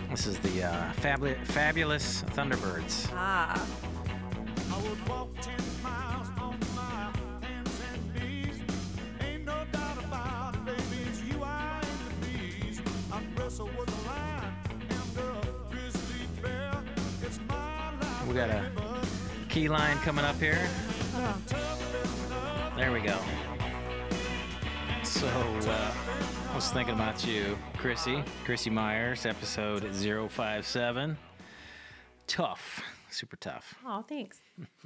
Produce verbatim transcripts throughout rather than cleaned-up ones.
This is the uh, fabula- fabulous Thunderbirds. Ah. I would walk ten miles on my hands and knees. Ain't no doubt about it, baby, it's you I aim to please. I wrestle with a lion and a grizzly bear. It's my life. We got a key line coming up here. There we go. So, uh, I was thinking about you, Chrissy. Chrissy Myers, episode zero five seven. Tough. Super tough. Oh, thanks.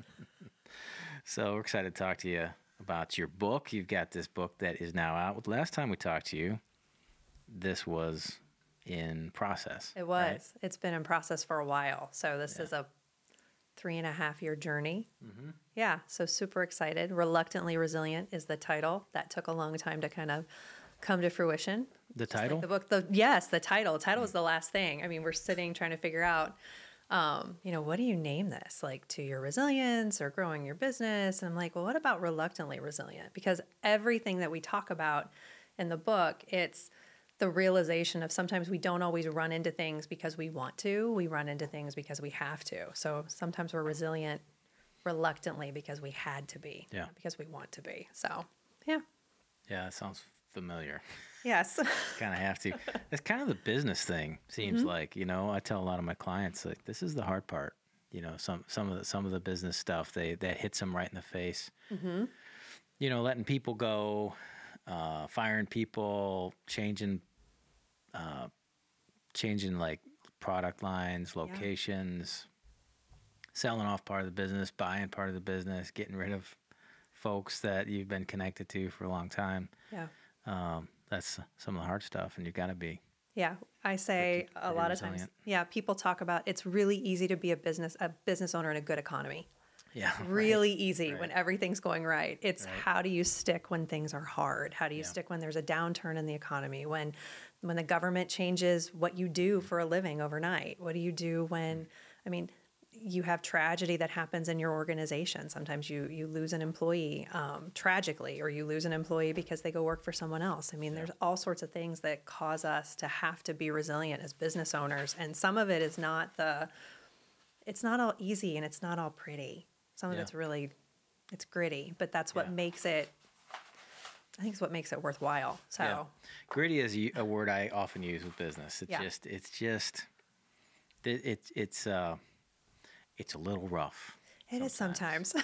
So we're excited to talk to you about your book. You've got this book that is now out. Last time we talked to you, this was in process. It was. Right? It's been in process for a while. So this yeah. is a three and a half year journey. Mm-hmm. Yeah. So super excited. Reluctantly Resilient is the title. That took a long time to kind of come to fruition. The title? Like the book. The yes, the title. The title mm-hmm. is the last thing. I mean, we're sitting trying to figure out, um, you know, what do you name this? Like to your resilience or growing your business? And I'm like, well, what about Reluctantly Resilient? Because everything that we talk about in the book, it's the realization of sometimes we don't always run into things because we want to. We run into things because we have to. So sometimes we're resilient reluctantly because we had to be, yeah. not because we want to be. So, yeah. Yeah, that sounds familiar. Yes. Kind of have to. It's kind of the business thing, seems mm-hmm. like. You know, I tell a lot of my clients, like, this is the hard part. You know, some some of the, some of the business stuff, they that hits them right in the face. Mm-hmm. You know, letting people go, uh, firing people, changing, uh, changing like product lines, locations, yeah. selling off part of the business, buying part of the business, getting rid of folks that you've been connected to for a long time. Yeah. Um, that's some of the hard stuff, and you've got to be. Yeah, I say pretty, pretty a lot resilient. of times. Yeah, people talk about it's really easy to be a business a business owner in a good economy. Yeah, really right. easy right. when everything's going right. It's right. how do you stick when things are hard? How do you yeah. stick when there's a downturn in the economy? When when the government changes what you do for a living overnight? What do you do when? I mean. You have tragedy that happens in your organization. Sometimes you you lose an employee um, tragically, or you lose an employee because they go work for someone else. I mean, yeah. there's all sorts of things that cause us to have to be resilient as business owners. And some of it is not the, it's not all easy and it's not all pretty. Some of yeah. it's really, it's gritty, but that's what yeah. makes it, I think it's what makes it worthwhile. So yeah. Gritty is a word I often use with business. It's yeah. just, it's just, it, it it's, uh, It's a little rough. It sometimes. is sometimes.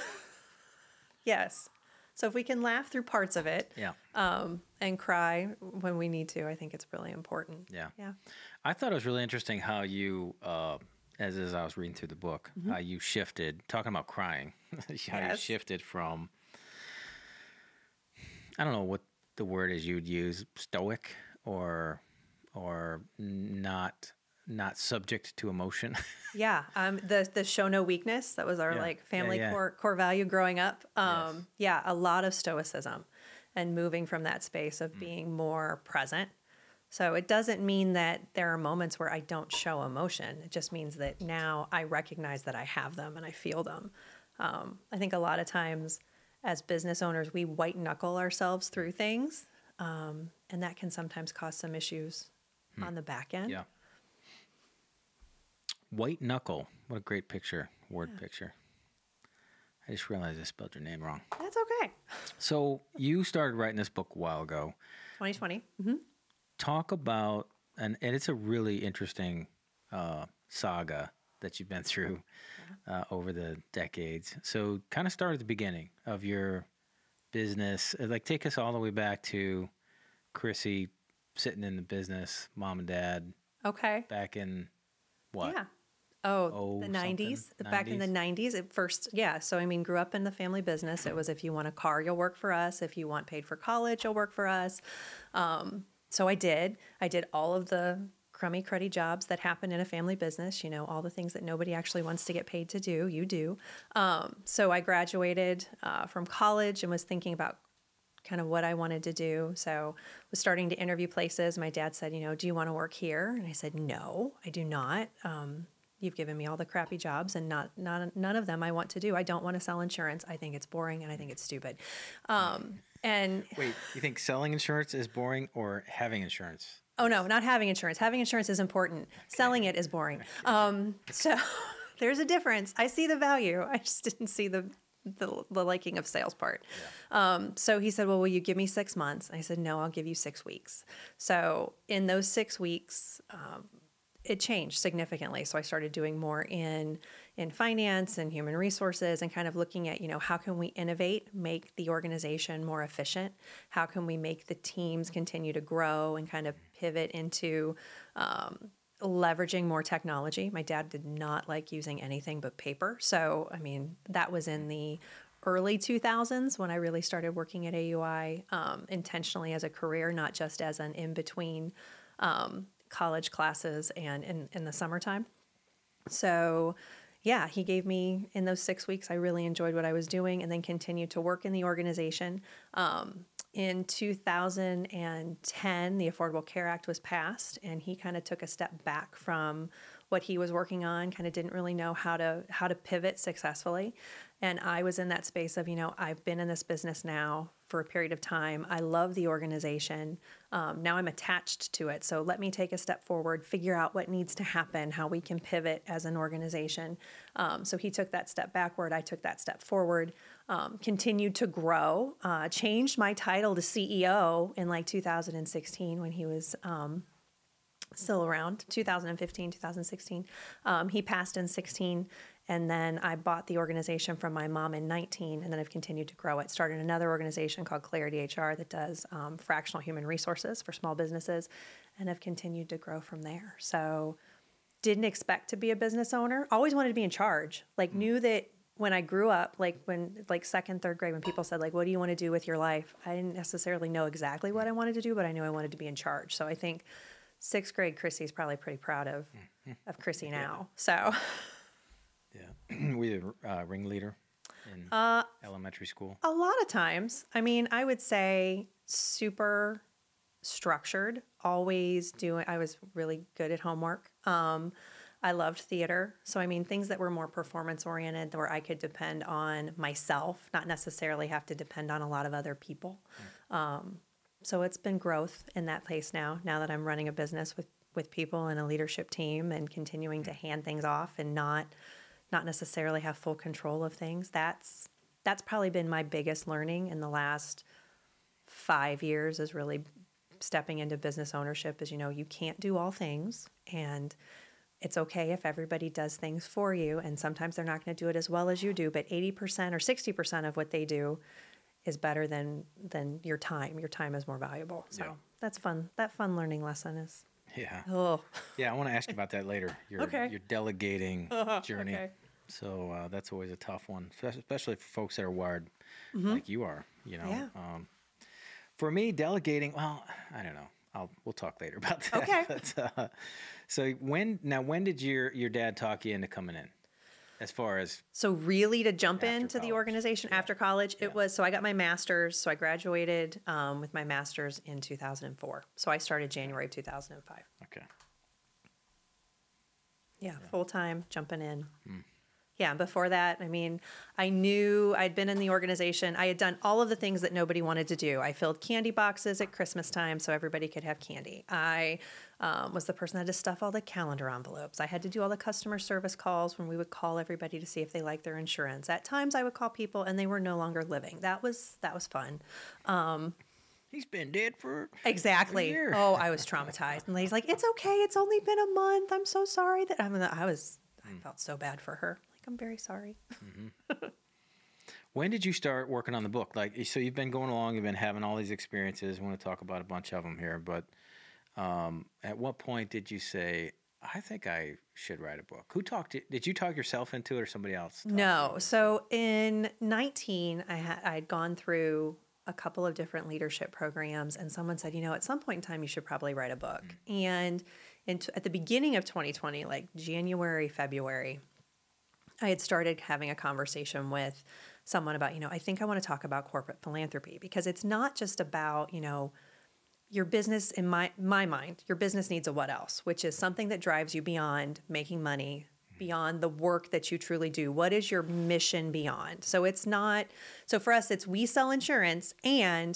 Yes. So if we can laugh through parts of it yeah. um, and cry when we need to, I think it's really important. Yeah. Yeah. I thought it was really interesting how you, uh, as, as I was reading through the book, mm-hmm. how you shifted, talking about crying, how yes. you shifted from, I don't know what the word is you'd use, stoic or or not not subject to emotion. yeah. Um, the, the show no weakness, that was our yeah. like family yeah, yeah. core core value growing up. Um, yes. Yeah, a lot of stoicism and moving from that space of mm. being more present. So it doesn't mean that there are moments where I don't show emotion. It just means that now I recognize that I have them and I feel them. Um, I think a lot of times as business owners, we white knuckle ourselves through things. Um, and that can sometimes cause some issues hmm. on the back end. Yeah. White knuckle. What a great picture, word yeah. picture. I just realized I spelled your name wrong. That's okay. So you started writing this book a while ago. twenty twenty. Mm-hmm. Talk about, and, and it's a really interesting uh, saga that you've been through yeah. uh, over the decades. So kind of start at the beginning of your business. Like take us all the way back to Chrissy sitting in the business, mom and dad. Okay. Back in what? Yeah. Oh, oh the nineties. nineties. Back in the nineties, at first, yeah. So, I mean, grew up in the family business. It was if you want a car, you'll work for us. If you want paid for college, you'll work for us. Um, so I did. I did all of the crummy, cruddy jobs that happen in a family business. You know, all the things that nobody actually wants to get paid to do, you do. Um, so I graduated uh, from college and was thinking about kind of what I wanted to do. So was starting to interview places. My dad said, you know, do you want to work here? And I said, no, I do not. Um, you've given me all the crappy jobs and not, not none of them I want to do. I don't want to sell insurance. I think it's boring and I think it's stupid. Um, and wait, you think selling insurance is boring or having insurance? Oh no, not having insurance. Having insurance is important. Selling it is boring. Um, so there's a difference. I see the value. I just didn't see the the, the liking of sales part. Yeah. Um, so he said, well, will you give me six months? I said, no, I'll give you six weeks. So in those six weeks, um, it changed significantly. So I started doing more in in finance and human resources and kind of looking at, you know, how can we innovate, make the organization more efficient? How can we make the teams continue to grow and kind of pivot into um, leveraging more technology? My dad did not like using anything but paper. So, I mean, that was in the early two thousands when I really started working at A U I um, intentionally as a career, not just as an in-between um, college classes and in, in the summertime. So yeah, he gave me, in those six weeks, I really enjoyed what I was doing and then continued to work in the organization. Um, in two thousand ten, the Affordable Care Act was passed, and he kind of took a step back from what he was working on, kind of didn't really know how to how to pivot successfully. And I was in that space of, you know, I've been in this business now for a period of time. I love the organization. Um, now I'm attached to it. So let me take a step forward, figure out what needs to happen, how we can pivot as an organization. Um, so he took that step backward. I took that step forward, um, continued to grow, uh, changed my title to C E O in like two thousand sixteen when he was um, still around, two thousand fifteen, two thousand sixteen. Um, he passed in sixteen. And then I bought the organization from my mom in nineteen, and then I've continued to grow it. Started another organization called Clarity H R that does um, fractional human resources for small businesses, and have continued to grow from there. So didn't expect to be a business owner. Always wanted to be in charge. Like knew that when I grew up, like when like second, third grade, when people said like, what do you want to do with your life? I didn't necessarily know exactly what I wanted to do, but I knew I wanted to be in charge. So I think sixth grade Chrissy's probably pretty proud of, of Chrissy now. So... Yeah. Were you a uh, ringleader in uh, elementary school? A lot of times. I mean, I would say super structured, always doing, I was really good at homework. Um, I loved theater. So, I mean, things that were more performance oriented where I could depend on myself, not necessarily have to depend on a lot of other people. Mm. Um, so it's been growth in that place now, now that I'm running a business with, with people and a leadership team and continuing to hand things off and not... not necessarily have full control of things. That's that's probably been my biggest learning in the last five years is really stepping into business ownership is, you know, you can't do all things, and it's okay if everybody does things for you, and sometimes they're not going to do it as well as you do, but eighty percent or sixty percent of what they do is better than than your time. Your time is more valuable. So yeah. That's fun. That fun learning lesson is... Yeah. Oh. Yeah, I want to ask you about that later. Your okay. your delegating uh-huh. journey. Okay. So uh, that's always a tough one, especially for folks that are wired mm-hmm. like you are. You know. Yeah. Um, for me, delegating. Well, I don't know. I'll we'll talk later about that. Okay. But, uh, so when now when did your your dad talk you into coming in? As far as so really to jump into college. the organization yeah. after college, it yeah. was, so I got my master's. So I graduated um, with my master's in two thousand four. So I started January of two thousand five. Okay. Yeah, yeah. full time, jumping in. Mm. Yeah, before that, I mean, I knew I'd been in the organization. I had done all of the things that nobody wanted to do. I filled candy boxes at Christmas time so everybody could have candy. I um, was the person that had to stuff all the calendar envelopes. I had to do all the customer service calls when we would call everybody to see if they liked their insurance. At times, I would call people and they were no longer living. That was that was fun. Um, He's been dead for exactly. a year. Oh, I was traumatized. And lady's like, "It's okay. It's only been a month. I'm so sorry that I mean, I was. I felt so bad for her. I'm very sorry." Mm-hmm. When did you start working on the book? Like, so you've been going along, you've been having all these experiences. I want to talk about a bunch of them here, but um, at what point did you say, I think I should write a book? Who talked to, did you talk yourself into it or somebody else? No. So in nineteen, I had, I'd gone through a couple of different leadership programs, and someone said, you know, at some point in time, you should probably write a book. Mm-hmm. And in t- at the beginning of twenty twenty, like January, February, I had started having a conversation with someone about, you know, I think I want to talk about corporate philanthropy, because it's not just about, you know, your business, in my my mind, your business needs a what else, which is something that drives you beyond making money, beyond the work that you truly do. What is your mission beyond? So it's not, so for us, it's we sell insurance and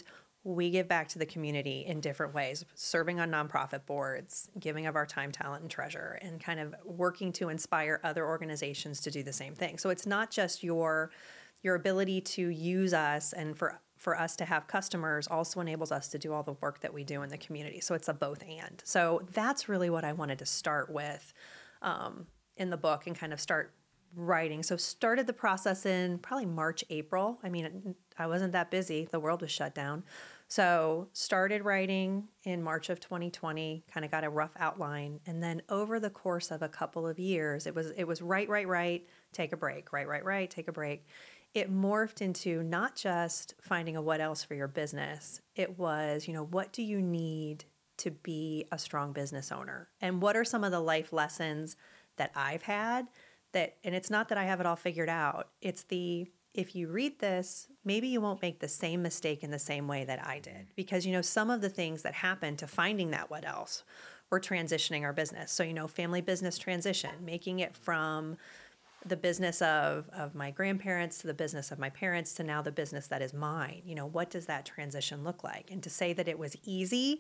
we give back to the community in different ways, serving on nonprofit boards, giving of our time, talent, and treasure, and kind of working to inspire other organizations to do the same thing. So it's not just your your ability to use us and for for us to have customers also enables us to do all the work that we do in the community. So it's a both and. So that's really what I wanted to start with um, in the book and kind of start writing. So started the process in probably March, April. I mean, I wasn't that busy. The world was shut down. So started writing in March of twenty twenty, kind of got a rough outline. And then over the course of a couple of years, it was it was write, write, write, take a break, write, write, write, take a break. It morphed into not just finding a what else for your business. It was, you know, what do you need to be a strong business owner? And what are some of the life lessons that I've had that, and it's not that I have it all figured out. It's the, if you read this, maybe you won't make the same mistake in the same way that I did. Because, you know, some of the things that happened to finding that what else, we're transitioning our business. So, you know, family business transition, making it from the business of, of my grandparents to the business of my parents to now the business that is mine. You know, what does that transition look like? And to say that it was easy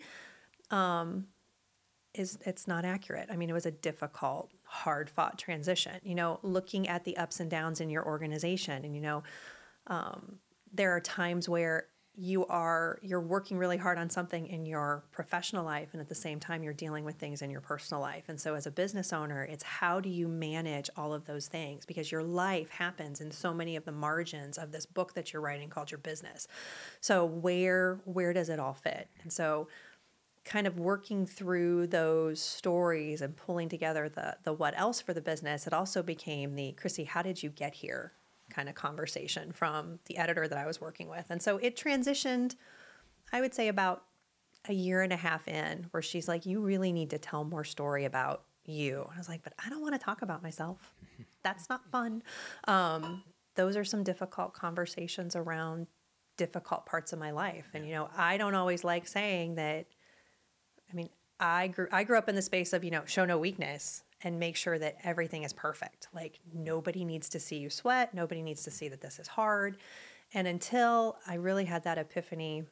um, is it's not accurate. I mean, it was a difficult, hard-fought transition. You know, looking at the ups and downs in your organization, and you know, um, there are times where you are you're working really hard on something in your professional life, and at the same time, you're dealing with things in your personal life. And so, as a business owner, it's how do you manage all of those things? Because your life happens in so many of the margins of this book that you're writing called your business. So, where where does it all fit? And so, kind of working through those stories and pulling together the the what else for the business, it also became the, Chrissy, how did you get here kind of conversation from the editor that I was working with. And so it transitioned, I would say about a year and a half in, where she's like, you really need to tell more story about you. And I was like, but I don't want to talk about myself. That's not fun. Um, those are some difficult conversations around difficult parts of my life. And, you know, I don't always like saying that. I mean, I grew I grew up in the space of, you know, show no weakness and make sure that everything is perfect. Like, nobody needs to see you sweat. Nobody needs to see that this is hard. And until I really had that epiphany,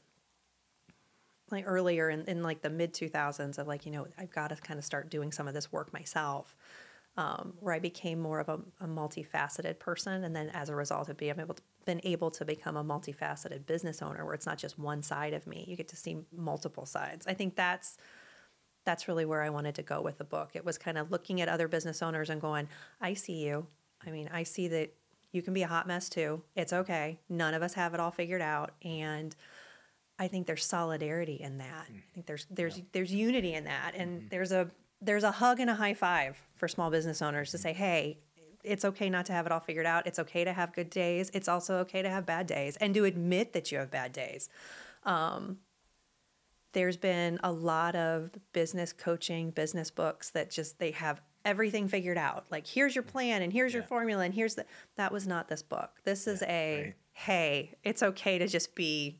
like earlier in, in like the mid two thousands of like, you know, I've got to kind of start doing some of this work myself, um, where I became more of a, a multifaceted person. And then as a result of being able to, been able to become a multifaceted business owner, where it's not just one side of me. You get to see multiple sides. I think that's that's really where I wanted to go with the book. It was kind of looking at other business owners and going, I see you. I mean, I see that you can be a hot mess too. It's okay. None of us have it all figured out. And I think there's solidarity in that. I think there's there's yeah. there's unity in that. And mm-hmm. there's a there's a hug and a high five for small business owners to say, hey, it's okay not to have it all figured out. It's okay to have good days. It's also okay to have bad days, and to admit that you have bad days. Um, there's been a lot of business coaching, business books that just, they have everything figured out. Like, here's your plan and here's yeah. your formula and here's the, that was not this book. This is yeah, a, right. hey, it's okay to just be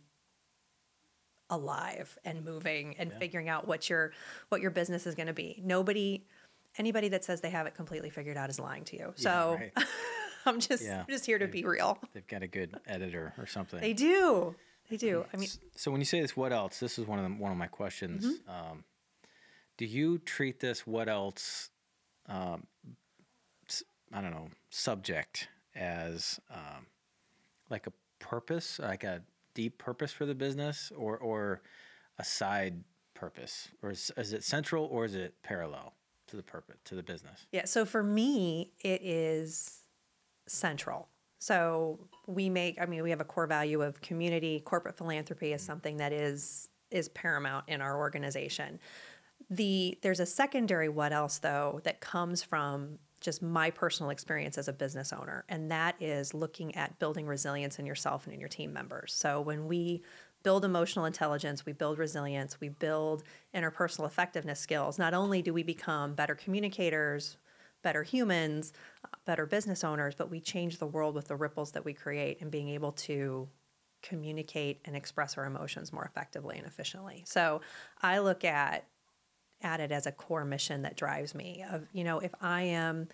alive and moving and yeah. figuring out what your, what your business is going to be. Nobody, anybody that says they have it completely figured out is lying to you. So yeah, right. I'm just, yeah. I'm just here to they've, be real. They've got a good editor or something. They do. They do. I mean, so when you say this, what else? This is one of them, one of my questions. Mm-hmm. Um, do you treat this what else? Um, I don't know, subject as um, like a purpose, like a deep purpose for the business, or or a side purpose, or is, is it central, or is it parallel to the purpose, to the business? Yeah. So for me, it is central. So we make, I mean, we have a core value of community. Corporate philanthropy is something that is is paramount in our organization. The there's a secondary what else, though, that comes from just my personal experience as a business owner, and that is looking at building resilience in yourself and in your team members. So when we build emotional intelligence, we build resilience, we build interpersonal effectiveness skills, not only do we become better communicators, better humans, uh, better business owners, but we change the world with the ripples that we create and being able to communicate and express our emotions more effectively and efficiently. So I look at at it as a core mission that drives me of, you know, if I am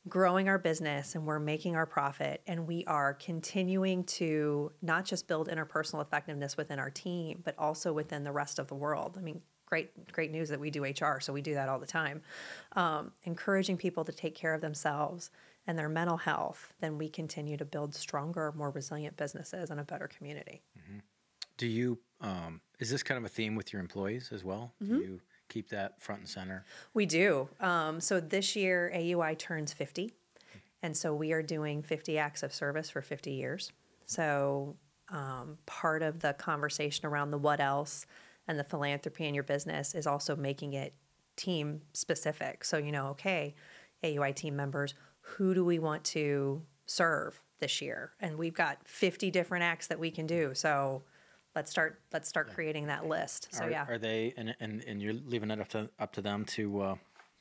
growing our business and we're making our profit and we are continuing to not just build interpersonal effectiveness within our team, but also within the rest of the world. I mean, great, great news that we do H R, so we do that all the time. Um, encouraging people to take care of themselves and their mental health, then we continue to build stronger, more resilient businesses and a better community. Do you, um, is this kind of a theme with your employees as well? Do you keep that front and center? We do. Um, so this year, A U I turns fifty. And so we are doing fifty acts of service for fifty years. So um, part of the conversation around the what else and the philanthropy in your business is also making it team specific. So, you know, okay, A U I team members, who do we want to serve this year? And we've got fifty different acts that we can do. So let's start let's start creating that list. So are, yeah. Are they, and, and, and you're leaving it up to, up to them to uh,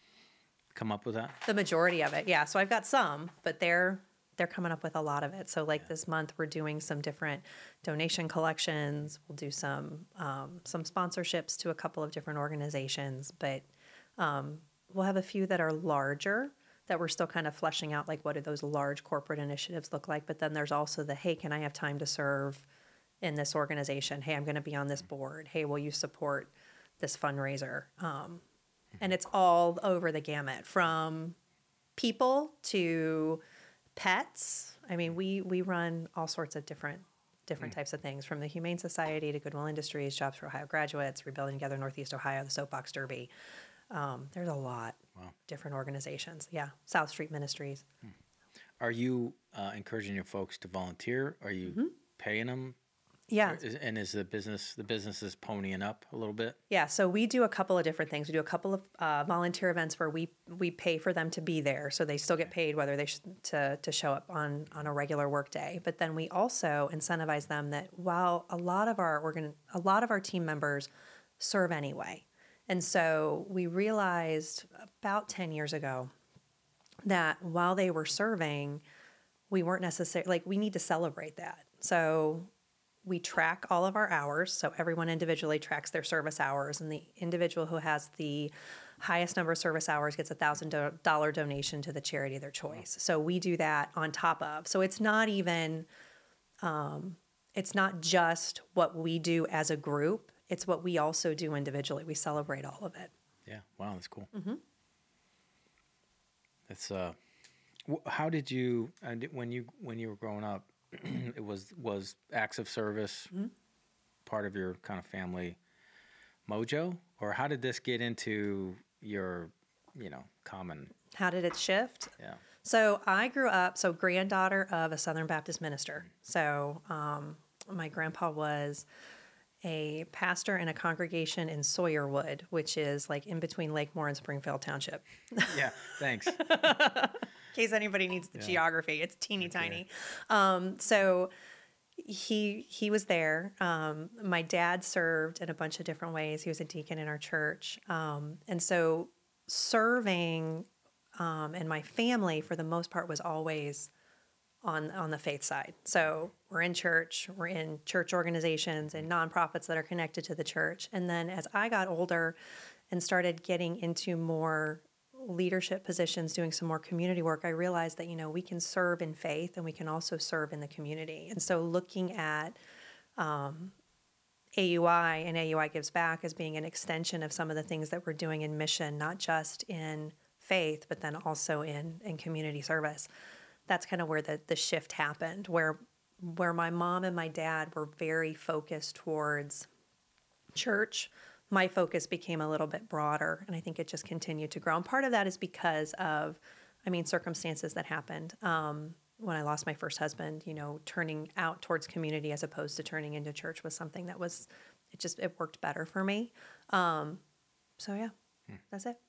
come up with that? The majority of it, yeah. So I've got some, but they're they're coming up with a lot of it. So like this month, we're doing some different donation collections. We'll do some um, some sponsorships to a couple of different organizations, but um, we'll have a few that are larger that we're still kind of fleshing out. Like, what do those large corporate initiatives look like? But then there's also the, hey, can I have time to serve in this organization? Hey, I'm going to be on this board. Hey, will you support this fundraiser? Um, and it's all over the gamut, from people to pets. I mean, we we run all sorts of different different types of things, from the Humane Society to Goodwill Industries, Jobs for Ohio Graduates, Rebuilding Together Northeast Ohio, the Soapbox Derby. Um, there's a lot Wow. of different organizations. Yeah, South Street Ministries. Are you uh, encouraging your folks to volunteer? Are you paying them? Yeah. Is, and is the business, the business is ponying up a little bit? Yeah, so we do a couple of different things. We do a couple of uh, volunteer events where we we pay for them to be there, so they still get paid whether they sh- to to show up on on a regular work day. But then we also incentivize them that while a lot of our organ a lot of our team members serve anyway, and so we realized about ten years ago that while they were serving, we weren't necessarily like we need to celebrate that. So we track all of our hours, so everyone individually tracks their service hours, and the individual who has the highest number of service hours gets a one thousand dollars donation to the charity of their choice. So we do that on top of. So it's not even, um, it's not just what we do as a group, it's what we also do individually. We celebrate all of it. Yeah. Wow, that's cool. Mm-hmm. That's, uh, wh- how did you, uh, did- when you, when you were growing up, it was was acts of service part of your kind of family mojo, or how did this get into your, you know, common? How did it shift? Yeah. So I grew up, so granddaughter of a Southern Baptist minister. So um, my grandpa was a pastor in a congregation in Sawyerwood, which is like in between Lakemore and Springfield Township. Yeah. Thanks. In case anybody needs the geography, it's teeny tiny. Um, so he he was there. Um, my dad served in a bunch of different ways. He was a deacon in our church, um, and so serving um, and my family for the most part was always on on the faith side. So we're in church, we're in church organizations and nonprofits that are connected to the church. And then as I got older and started getting into more leadership positions, doing some more community work, I realized that, you know, we can serve in faith and we can also serve in the community. And so looking at um, A U I and A U I Gives Back as being an extension of some of the things that we're doing in mission, not just in faith, but then also in, in community service. That's kind of where the, the shift happened, where where my mom and my dad were very focused towards church. My focus became a little bit broader, and I think it just continued to grow. And part of that is because of, I mean, circumstances that happened. Um, when I lost my first husband, you know, turning out towards community as opposed to turning into church was something that was, it just, it worked better for me. Um, so yeah, hmm. That's it.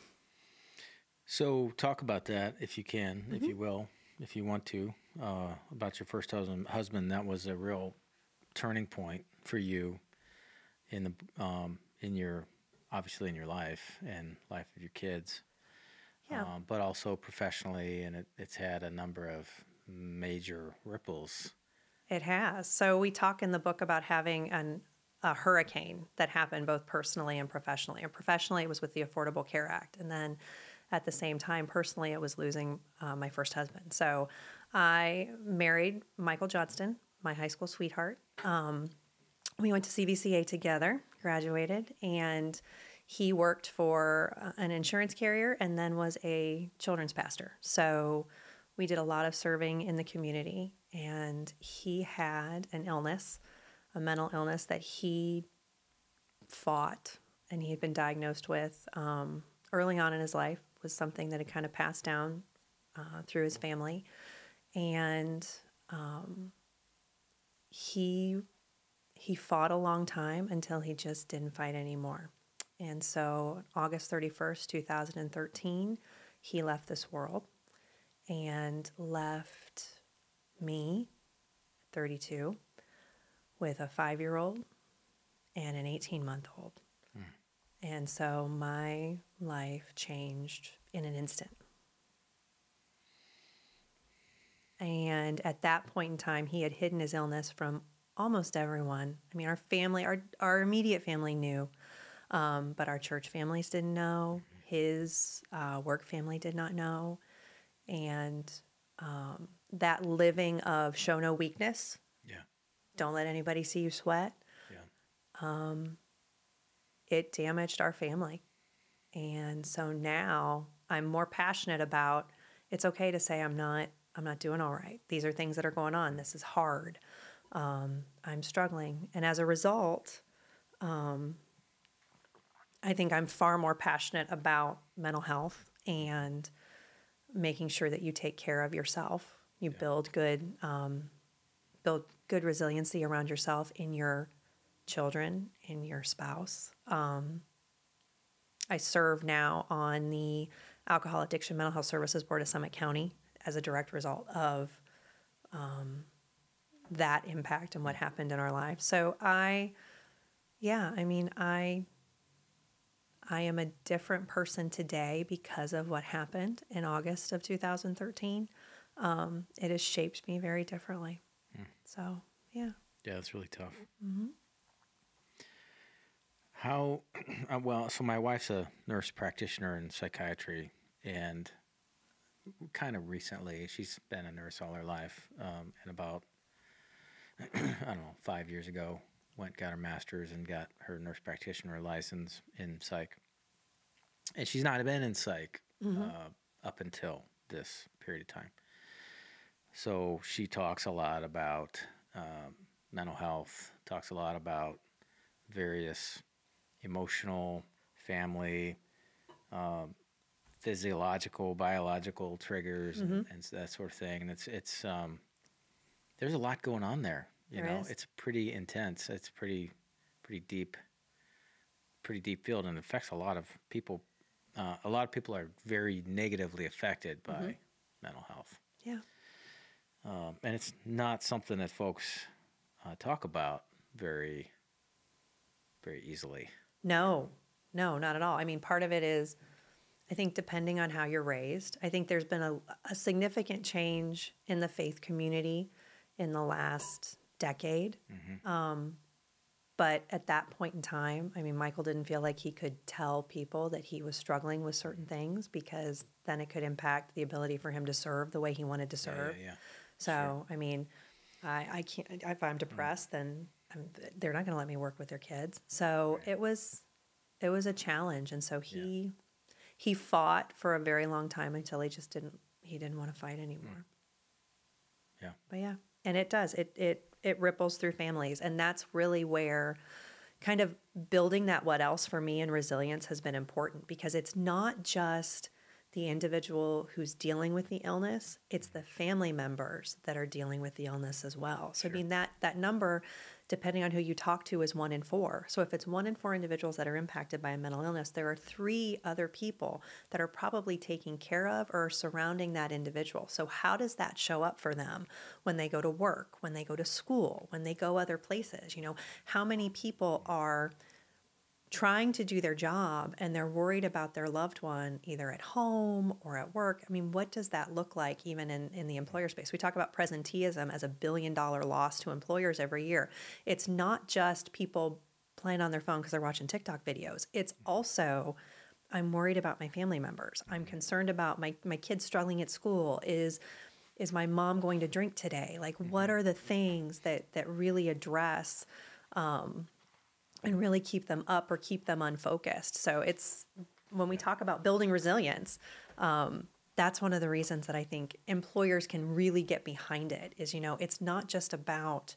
So talk about that if you can, mm-hmm. if you will, if you want to, uh, about your first husband. Husband, that was a real turning point for you in the um, in your obviously in your life and life of your kids, yeah. um, but also professionally, and it, it's had a number of major ripples. It has. So we talk in the book about having an a hurricane that happened both personally and professionally. And professionally, it was with the Affordable Care Act, and then at the same time, personally, it was losing uh, my first husband. So I married Michael Johnston, my high school sweetheart. Um, we went to C V C A together, graduated, and he worked for uh, an insurance carrier and then was a children's pastor. So we did a lot of serving in the community, and he had an illness, a mental illness that he fought and he had been diagnosed with um, early on in his life. Was something that had kind of passed down uh, through his family. And um, he he fought a long time until he just didn't fight anymore. And so August thirty-first, two thousand thirteen, he left this world and left me, thirty-two, with a five-year-old and an eighteen-month-old. Mm. And so my life changed in an instant. And at that point in time, he had hidden his illness from almost everyone. I mean, our family, our, our immediate family knew, um, but our church families didn't know. His uh, work family did not know. And um, that living of show no weakness. Yeah. Don't let anybody see you sweat. Yeah. Um, it damaged our family. And so now I'm more passionate about, it's okay to say I'm not, I'm not doing all right. These are things that are going on. This is hard. Um, I'm struggling. And as a result, um, I think I'm far more passionate about mental health and making sure that you take care of yourself. You yeah. build good, um, build good resiliency around yourself in your children, in your spouse. Um, I serve now on the Alcohol Addiction Mental Health Services Board of Summit County as a direct result of um, that impact and what happened in our lives. So I, yeah, I mean, I, I am a different person today because of what happened in August of two thousand thirteen. Um, it has shaped me very differently. Hmm. So, yeah. Yeah, that's really tough. Mm-hmm. How, uh, well, so my wife's a nurse practitioner in psychiatry, and kind of recently, she's been a nurse all her life, um, and about, I don't know, five years ago, went, got her master's and got her nurse practitioner license in psych. And she's not been in psych mm-hmm. uh, up until this period of time. So she talks a lot about um, mental health, talks a lot about various emotional, family, um, physiological, biological triggers, mm-hmm. and, and that sort of thing. And it's it's um, there's a lot going on there. You there know, is. It's pretty intense. It's pretty pretty deep, pretty deep field, and it affects a lot of people. Uh, a lot of people are very negatively affected by mm-hmm. mental health. Yeah. Um, and it's not something that folks uh, talk about very, very easily. No, no, not at all. I mean, part of it is, I think, depending on how you're raised. I think there's been a, a significant change in the faith community in the last decade. Mm-hmm. Um, but at that point in time, I mean, Michael didn't feel like he could tell people that he was struggling with certain things because then it could impact the ability for him to serve the way he wanted to serve. Yeah, yeah, yeah. So, Sure. I mean, I, I can't, if I'm depressed, mm-hmm. then I'm, they're not going to let me work with their kids. So right. it was, it was a challenge. And so he, yeah. he fought for a very long time until he just didn't, he didn't want to fight anymore. Yeah. But yeah. And it does, it, it, it ripples through families. And that's really where kind of building that what else for me and resilience has been important, because it's not just the individual who's dealing with the illness, it's the family members that are dealing with the illness as well. So, sure. I mean, that that number, depending on who you talk to, is one in four. So if it's one in four individuals that are impacted by a mental illness, there are three other people that are probably taking care of or surrounding that individual. So how does that show up for them when they go to work, when they go to school, when they go other places? You know, how many people are trying to do their job and they're worried about their loved one either at home or at work? I mean, what does that look like even in, in the employer space? We talk about presenteeism as a billion dollar loss to employers every year. It's not just people playing on their phone because they're watching TikTok videos. It's also I'm worried about my family members. I'm concerned about my, my kids struggling at school. Is is my mom going to drink today? Like, what are the things that that really address um, and really keep them up or keep them unfocused? So it's when we talk about building resilience, um, that's one of the reasons that I think employers can really get behind it. Is, you know, it's not just about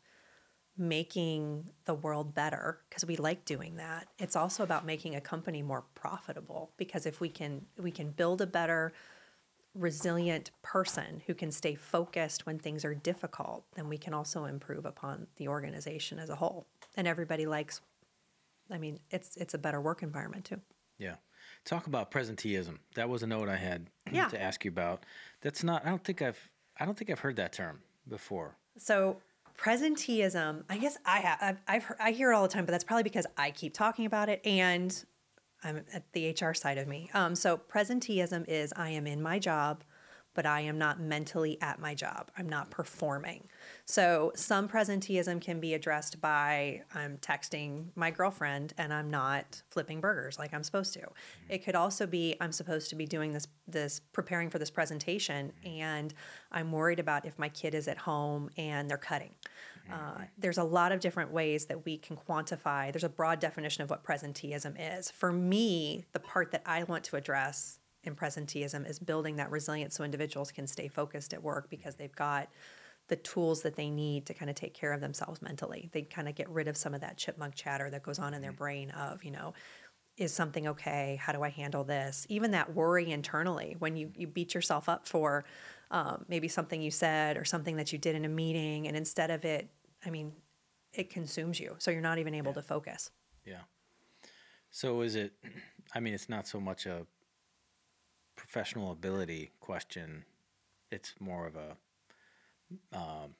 making the world better, because we like doing that. It's also about making a company more profitable, because if we can we can build a better, resilient person who can stay focused when things are difficult, then we can also improve upon the organization as a whole. And everybody likes, I mean, it's it's a better work environment too. Yeah. Talk about presenteeism. That was a note I had Yeah. to ask you about. That's not I don't think I've I don't think I've heard that term before. So presenteeism, I guess I have, I've, I've heard, I hear it all the time, but that's probably because I keep talking about it and I'm at the H R side of me. Um, so presenteeism is I am in my job, but I am not mentally at my job. I'm not performing. So some presenteeism can be addressed by I'm texting my girlfriend and I'm not flipping burgers like I'm supposed to. It could also be I'm supposed to be doing this, this preparing for this presentation, and I'm worried about if my kid is at home and they're cutting. Uh, there's a lot of different ways that we can quantify. There's a broad definition of what presenteeism is. For me, the part that I want to address in presenteeism is building that resilience so individuals can stay focused at work because they've got the tools that they need to kind of take care of themselves mentally. They kind of get rid of some of that chipmunk chatter that goes on in their brain of, you know, is something okay? How do I handle this? Even that worry internally when you, you beat yourself up for um, maybe something you said or something that you did in a meeting, and instead of it, I mean, it consumes you. So you're not even able Yeah. to focus. Yeah. So is it, I mean, it's not so much a professional ability question. It's more of a um,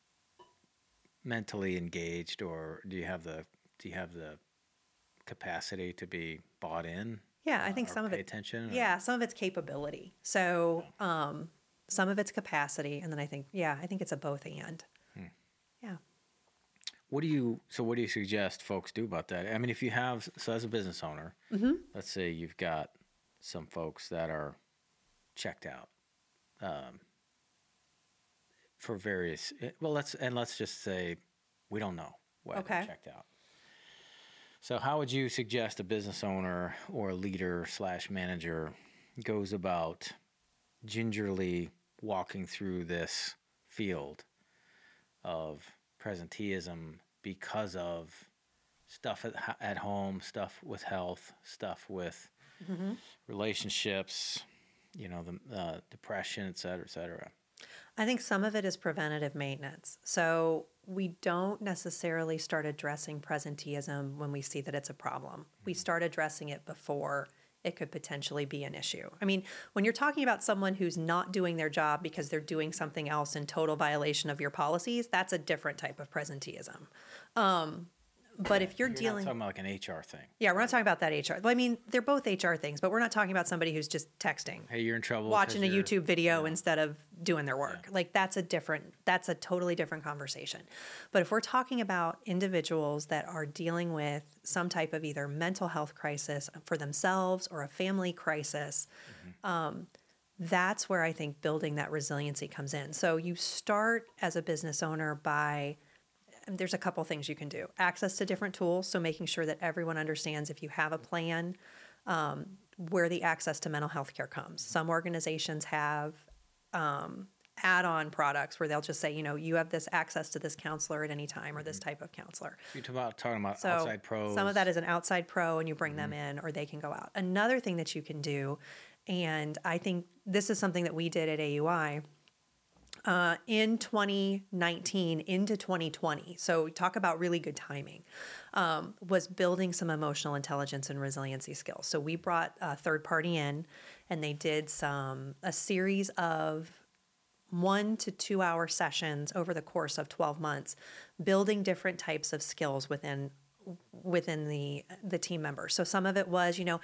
mentally engaged, or do you have the, do you have the capacity to be bought in? Yeah, I think or some of pay it. attention? or- Yeah, some of it's capability. So um, some of it's capacity, and then I think, yeah, I think it's a both and. Hmm. Yeah. What do you, so what do you suggest folks do about that? I mean, if you have, so as a business owner, Mm-hmm. let's say you've got some folks that are checked out um, for various, well, let's, and let's just say we don't know why Okay. they're checked out. So how would you suggest a business owner or a leader slash manager goes about gingerly walking through this field of presenteeism because of stuff at, at home, stuff with health, stuff with Mm-hmm. relationships, you know, the uh, depression, et cetera, et cetera. I think some of it is preventative maintenance. So we don't necessarily start addressing presenteeism when we see that it's a problem. We start addressing it before it could potentially be an issue. I mean, when you're talking about someone who's not doing their job because they're doing something else in total violation of your policies, that's a different type of presenteeism. Um, but if you're, You're dealing... not talking about like an H R thing. Yeah, we're not talking about that H R. Well, I mean, they're both H R things, but we're not talking about somebody who's just texting, Hey, you're in trouble. watching a 'cause you're- YouTube video yeah. instead of doing their work. Like that's a different, that's a totally different conversation. But if we're talking about individuals that are dealing with some type of either mental health crisis for themselves or a family crisis, Mm-hmm. um, that's where I think building that resiliency comes in. So you start as a business owner by, and there's a couple things you can do. Access to different tools, so making sure that everyone understands if you have a plan, um, where the access to mental health care comes. Some organizations have um, add-on products where they'll just say, you know, you have this access to this counselor at any time or this type of counselor. You're talking about, talking about So outside pros. some of that is an outside pro, and you bring them in, or they can go out. Another thing that you can do, and I think this is something that we did at A U I, Uh, in twenty nineteen into twenty twenty, so talk about really good timing, um, was building some emotional intelligence and resiliency skills. So we brought a third party in, and they did some a series of one to two hour sessions over the course of twelve months, building different types of skills within within the the team members. So some of it was, you know,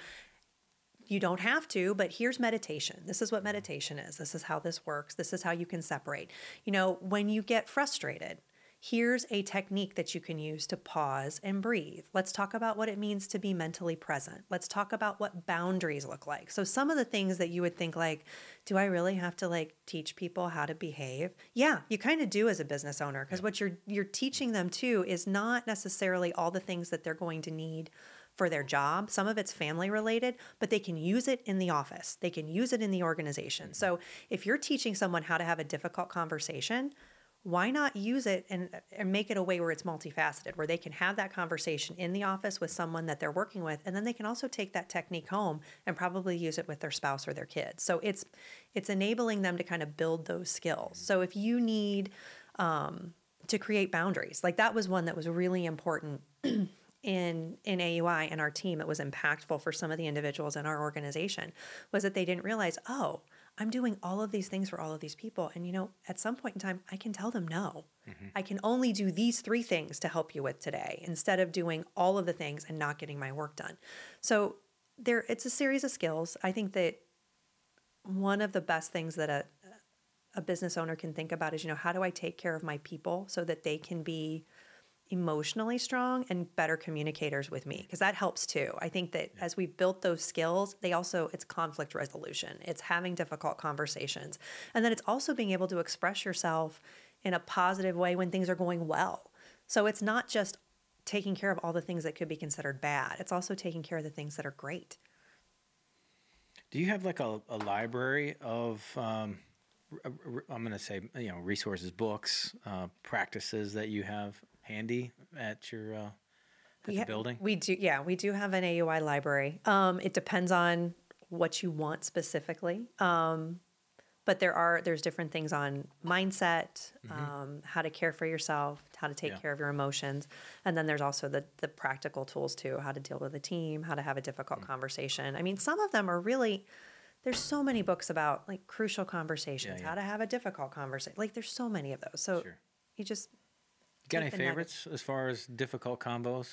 you don't have to, but here's meditation. This is what meditation is. This is how this works. This is how you can separate. You know, when you get frustrated, Here's a technique that you can use to pause and breathe. Let's talk about what it means to be mentally present. Let's talk about what boundaries look like. So some of the things that you would think like, do I really have to like teach people how to behave? Yeah, you kind of do as a business owner, because what you're you're teaching them too is not necessarily all the things that they're going to need for their job. Some of it's family related, but they can use it in the office. They can use it in the organization. So if you're teaching someone how to have a difficult conversation, why not use it and, and make it a way where it's multifaceted, where they can have that conversation in the office with someone that they're working with, and then they can also take that technique home and probably use it with their spouse or their kids. So it's it's enabling them to kind of build those skills. So if you need um, to create boundaries, like that was one that was really important in in A U I and our team. It was impactful for some of the individuals in our organization, was that they didn't realize, oh, I'm doing all of these things for all of these people. And, you know, at some point in time, I can tell them no. Mm-hmm. I can only do these three things to help you with today, instead of doing all of the things and not getting my work done. So there, it's a series of skills. I think that one of the best things that a, a business owner can think about is, you know, how do I take care of my people so that they can be emotionally strong and better communicators with me? Because that helps too. I think that as we've built those skills, they also, it's conflict resolution. It's having difficult conversations. And then it's also being able to express yourself in a positive way when things are going well. So it's not just taking care of all the things that could be considered bad. It's also taking care of the things that are great. Do you have like a, a library of, um, I'm going to say, you know, resources, books, uh, practices that you have handy at your uh, at we the ha- building? We do, yeah, we do have an A U I library. Um, it depends on what you want specifically, um, but there are there's different things on mindset, mm-hmm. um, how to care for yourself, how to take yeah. care of your emotions, and then there's also the the practical tools too, how to deal with a team, how to have a difficult mm-hmm. conversation. I mean, some of them are really. There's so many books about like crucial conversations, yeah, yeah. how to have a difficult conversation. Like there's so many of those. So sure. you just. You got any favorites nuggets. As far as difficult combos?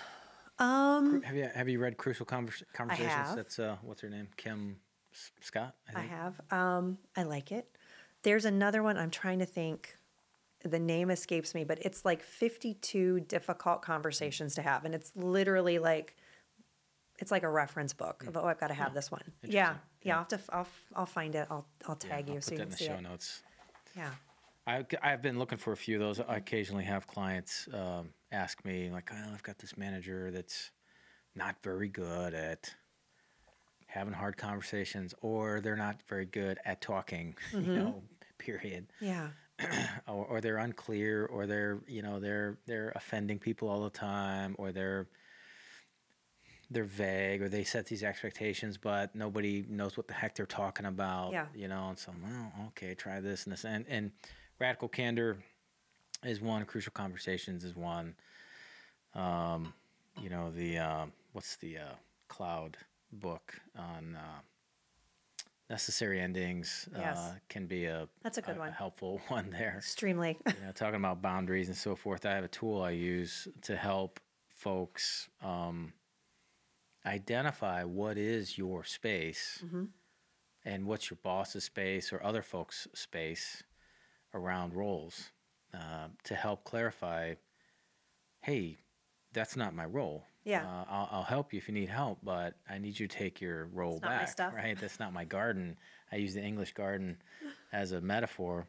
Um, have you have you read Crucial Convers- Conversations? I have. That's uh, what's her name? Kim S- Scott. I, think. I have. Um, I like it. There's another one. I'm trying to think. The name escapes me, but it's like fifty-two difficult conversations to have, and it's literally like, it's like a reference book of, oh, I've got to have oh, this one. Yeah, yeah. yeah. I'll have to. I'll I'll find it. I'll I'll tag yeah, you I'll so put you that can in the see show it. notes. Yeah. I, I've been looking for a few of those. I occasionally have clients um, ask me, like, oh, I've got this manager that's not very good at having hard conversations, or they're not very good at talking, mm-hmm. you know, period. Yeah. or, or they're unclear, or they're, you know, they're they're offending people all the time, or they're they're vague, or they set these expectations, but nobody knows what the heck they're talking about. Yeah. You know, and so, well, okay, try this and this. And, and Radical Candor is one. Crucial Conversations is one. Um, you know, the, uh, what's the uh, Cloud book on uh, Necessary Endings yes. uh, can be a, That's a, good a, one. a helpful one there. Extremely. you know, talking about boundaries and so forth. I have a tool I use to help folks um, identify what is your space mm-hmm. and what's your boss's space or other folks' space around roles uh, to help clarify, hey, that's not my role. Yeah. Uh, I'll, I'll help you if you need help, but I need you to take your role it's not my back, stuff. right? That's not my garden. I use the English garden as a metaphor,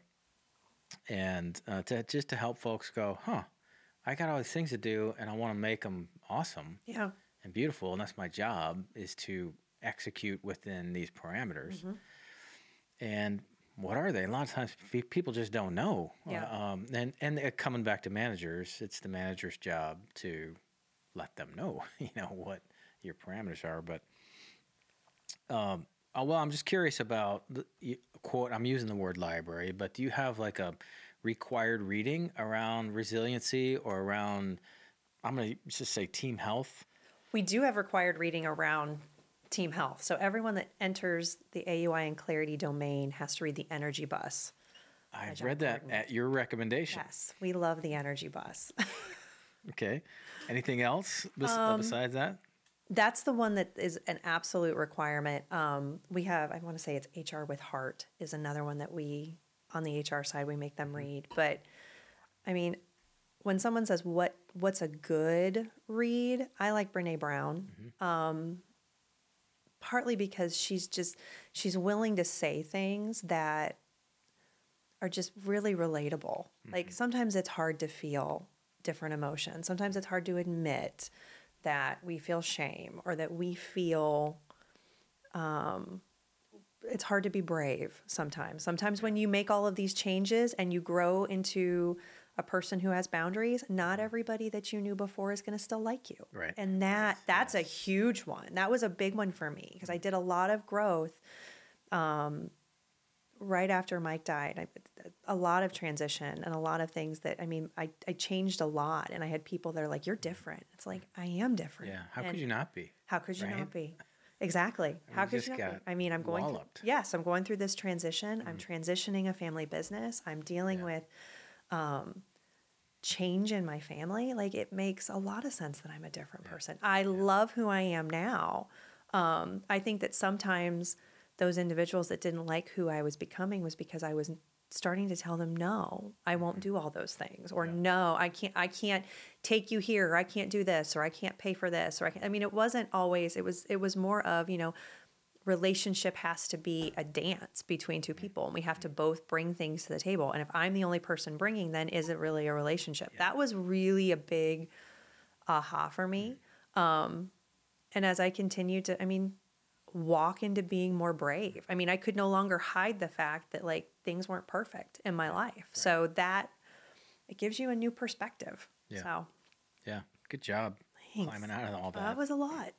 and uh, to just to help folks go, huh, I got all these things to do, and I want to make them awesome yeah. and beautiful, and that's my job, is to execute within these parameters. Mm-hmm. And what are they? A lot of times people just don't know. Yeah. Uh, um, and and uh, coming back to managers, it's the manager's job to let them know, you know, what your parameters are. But, um, oh, well, I'm just curious about, the quote, I'm using the word library, but do you have like a required reading around resiliency or around, I'm going to just say team health? We do have required reading around team health. So everyone that enters the A U I and Clarity domain has to read the Energy Bus. I've read that Gordon. At your recommendation. Yes, we love the Energy Bus. Okay. Anything else bes- um, besides that? That's the one that is an absolute requirement. Um, we have, I want to say it's H R with Heart is another one that we, on the H R side, we make them read. But, I mean, when someone says what what's a good read, I like Brene Brown. Mm-hmm. Um, partly because she's just she's willing to say things that are just really relatable. Mm-hmm. Like sometimes it's hard to feel different emotions. Sometimes it's hard to admit that we feel shame or that we feel um it's hard to be brave sometimes. Sometimes when you make all of these changes and you grow into a person who has boundaries, not everybody that you knew before is going to still like you. Right. And that Yes, that's yes. a huge one. That was a big one for me because I did a lot of growth um, right after Mike died. I, a lot of transition and a lot of things that, I mean, I, I changed a lot. And I had people that are like, you're different. It's like, I am different. Yeah. How And could you not be? How could you right? not be? Exactly. I How mean, could just you not got be? I mean, I'm going through, walloped. yes, I'm going through this transition. I'm transitioning a family business. I'm dealing Yeah. with um, change in my family. Like it makes a lot of sense that I'm a different Yeah. person. I love who I am now. Um, I think that sometimes those individuals that didn't like who I was becoming was because I was starting to tell them, no, I won't do all those things, or Yeah. no, I can't, I can't take you here, or I can't do this, or I can't pay for this, or I can't, I mean, it wasn't always, it was, it was more of, you know, relationship has to be a dance between two people and we have to both bring things to the table. And if I'm the only person bringing, then is it really a relationship? Yeah. That was really a big aha for me. Um, and as I continued to, I mean, walk into being more brave. I mean, I could no longer hide the fact that like things weren't perfect in my life. So that it gives you a new perspective. Yeah. So Yeah. Good job thanks. climbing out of all that. That was a lot.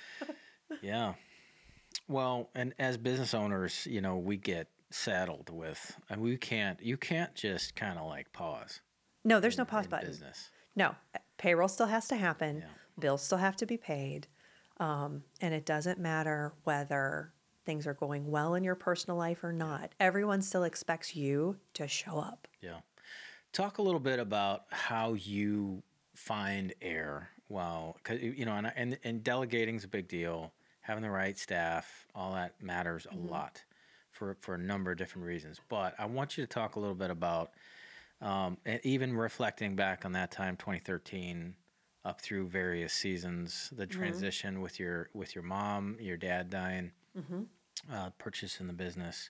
Yeah. Well, and as business owners, you know, we get saddled with, and we can't, you can't just kind of like pause. No, there's in- no pause in button. Business. No, payroll still has to happen. Yeah. Bills still have to be paid. Um, and it doesn't matter whether things are going well in your personal life or not. Everyone still expects you to show up. Yeah. Talk a little bit about how you find air while, 'cause, you know, and, and, and delegating is a big deal. Having the right staff, all that matters a lot for, for a number of different reasons. But I want you to talk a little bit about, um, and even reflecting back on that time, twenty thirteen, up through various seasons, the transition with your with your mom, your dad dying, uh, purchasing the business.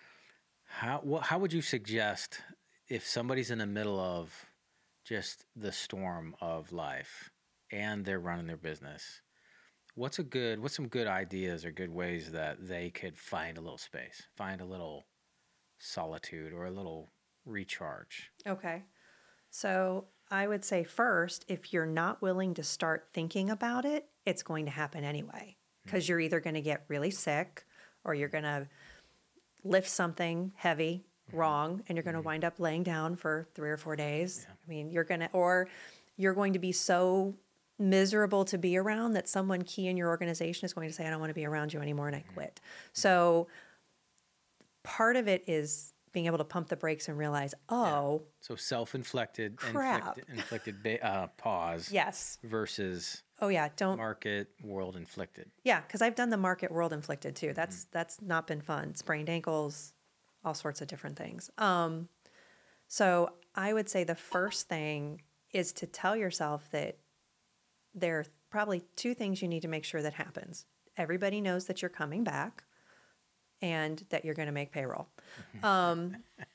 How what, how would you suggest if somebody's in the middle of just the storm of life and they're running their business? What's a good what's some good ideas or good ways that they could find a little space, find a little solitude or a little recharge? Okay. So I would say first, if you're not willing to start thinking about it, it's going to happen anyway. Because you're either going to get really sick or you're going to lift something heavy wrong and you're going to wind up laying down for three or four days. Yeah. I mean, you're going to, or you're going to be so miserable to be around that someone key in your organization is going to say, I don't want to be around you anymore and I quit. So part of it is being able to pump the brakes and realize, oh, So self-inflicted, Crap. inflicted, inflicted ba- uh, pause yes. versus Oh yeah, don't market world inflicted. Yeah, because I've done the market world inflicted too. That's that's not been fun. Sprained ankles, all sorts of different things. Um, so I would say the first thing is to tell yourself that there are probably two things you need to make sure that happens. Everybody knows that you're coming back, and that you're going to make payroll. Um,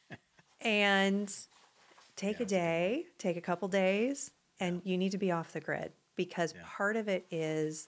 and take Yeah, a day, take a couple days, and you need to be off the grid. Because Yeah. part of it is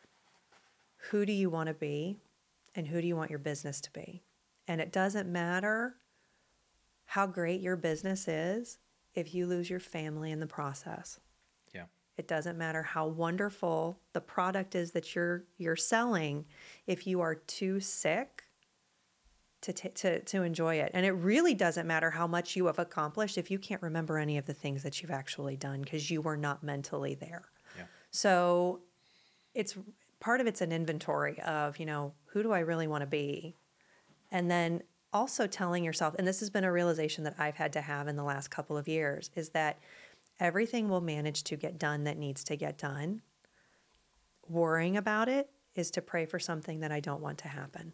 who do you want to be and who do you want your business to be? And it doesn't matter how great your business is if you lose your family in the process. Yeah. It doesn't matter how wonderful the product is that you're you're selling if you are too sick to t- to to enjoy it. And it really doesn't matter how much you have accomplished if you can't remember any of the things that you've actually done because you were not mentally there. Yeah. So it's part of it's an inventory of, you know, who do I really want to be? And then also telling yourself, and this has been a realization that I've had to have in the last couple of years, is that everything will manage to get done that needs to get done. Worrying about it is to pray for something that I don't want to happen.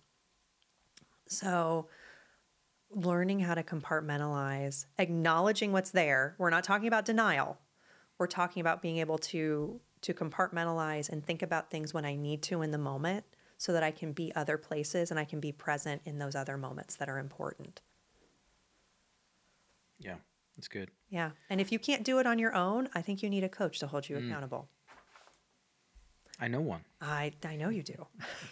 So learning how to compartmentalize, acknowledging what's there. We're not talking about denial. we're talking about being able to to compartmentalize and think about things when I need to in the moment so that I can be other places and I can be present in those other moments that are important. Yeah, that's good. Yeah. And if you can't do it on your own, I think you need a coach to hold you Mm. accountable. I know one. I, I know you do.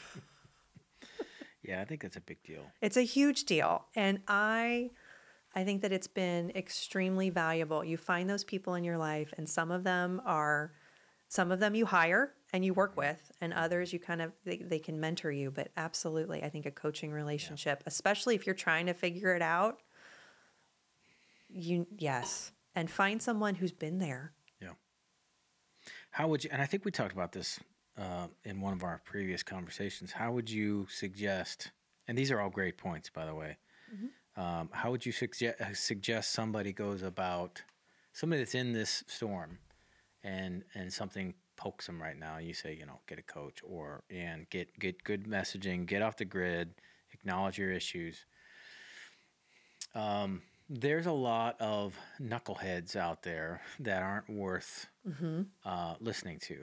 Yeah, I think that's a big deal. It's a huge deal. And I I think that it's been extremely valuable. You find those people in your life, and some of them are some of them you hire and you work with, and others you kind of they, they can mentor you. But absolutely, I think a coaching relationship, especially if you're trying to figure it out, you yes. And find someone who's been there. Yeah. How would you, and I think we talked about this uh, in one of our previous conversations, how would you suggest, and these are all great points, by the way, um, how would you suggest, suggest somebody goes about, somebody that's in this storm and, and something pokes them right now, you say, you know, get a coach or, and get, get good messaging, get off the grid, acknowledge your issues. Um, There's a lot of knuckleheads out there that aren't worth uh, listening to,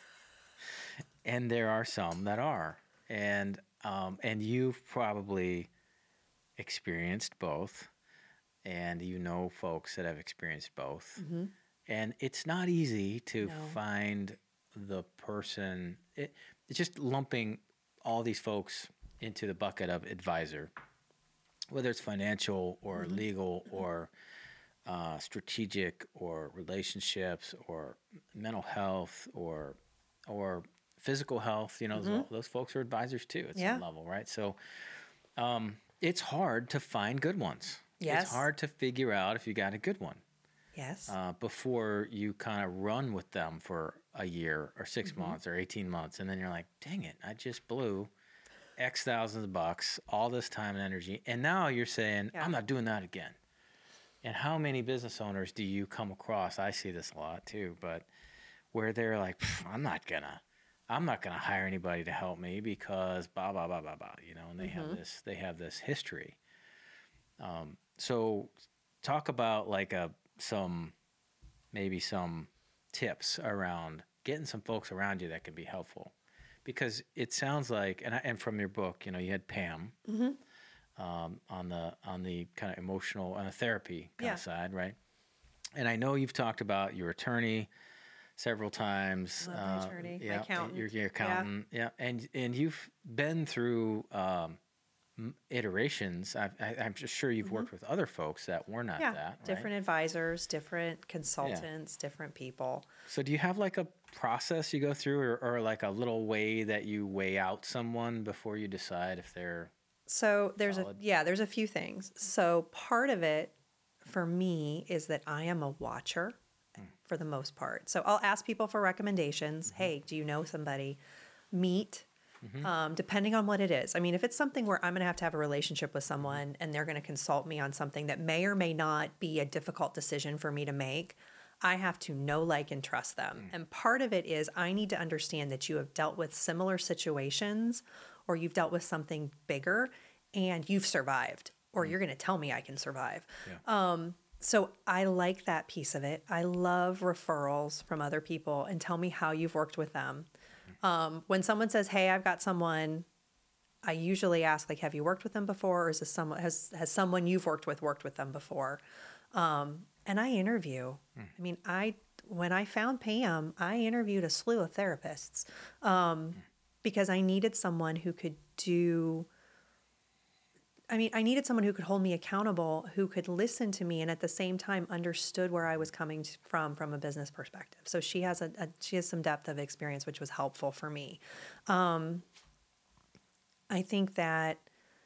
and there are some that are, and um, and you've probably experienced both, and you know folks that have experienced both, and it's not easy to No. find the person. It, it's just lumping all these folks into the bucket of advisor, whether it's financial or legal or uh, strategic or relationships or mental health or or physical health. You know, those, those folks are advisors too at Yeah. some level, right? So um, it's hard to find good ones. Yes. It's hard to figure out if you got a good one Yes. uh, before you kind of run with them for a year or six months or eighteen months. And then you're like, dang it, I just blew X thousands of bucks, all this time and energy. And now you're saying, Yeah. I'm not doing that again. And how many business owners do you come across? I see this a lot too, but where they're like, I'm not gonna, I'm not gonna hire anybody to help me because blah, blah, blah, blah, blah, you know, and they have this, they have this history. Um, so talk about like a, some, maybe some tips around getting some folks around you that can be helpful. Because it sounds like, and I, and from your book, you know, you had Pam um, on the on the kind of emotional on the therapy kind Yeah. of side, right? And I know you've talked about your attorney several times. Love my uh, attorney, my yeah, accountant. Your, your Yeah. accountant, yeah. And and you've been through um, m- iterations. I've, I, I'm just sure you've worked with other folks that were not yeah. that. Right? Different advisors, different consultants, different people. So do you have like a process you go through or, or like a little way that you weigh out someone before you decide if they're So there's Solid. a yeah, there's a few things. So part of it for me is that I am a watcher for the most part. So I'll ask people for recommendations. Hey, do you know somebody? Meet. Um, depending on what it is. I mean, if it's something where I'm going to have to have a relationship with someone and they're going to consult me on something that may or may not be a difficult decision for me to make, I have to know, like, and trust them. And part of it is I need to understand that you have dealt with similar situations or you've dealt with something bigger and you've survived, or you're going to tell me I can survive. Um, so I like that piece of it. I love referrals from other people and tell me how you've worked with them. Um, when someone says, hey, I've got someone, I usually ask, like, have you worked with them before? Or is this someone, has, has someone you've worked with worked with them before? Um, and I interview. I mean, I, when I found Pam, I interviewed a slew of therapists um, because I needed someone who could do, I mean, I needed someone who could hold me accountable, who could listen to me, and at the same time understood where I was coming t- from from a business perspective. So she has a, a she has some depth of experience, which was helpful for me. Um, I think that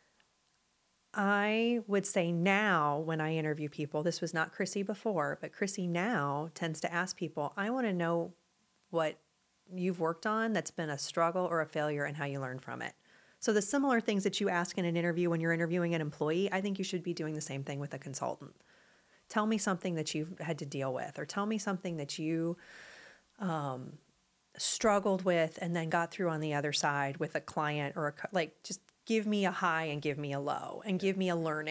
I would say now when I interview people, this was not Chrissy before, but Chrissy now tends to ask people, I want to know what you've worked on that's been a struggle or a failure and how you learned from it. So the similar things that you ask in an interview when you're interviewing an employee, I think you should be doing the same thing with a consultant. Tell me something that you've had to deal with, or tell me something that you um, struggled with and then got through on the other side with a client or a, co- like, just give me a high and give me a low and give me a learning.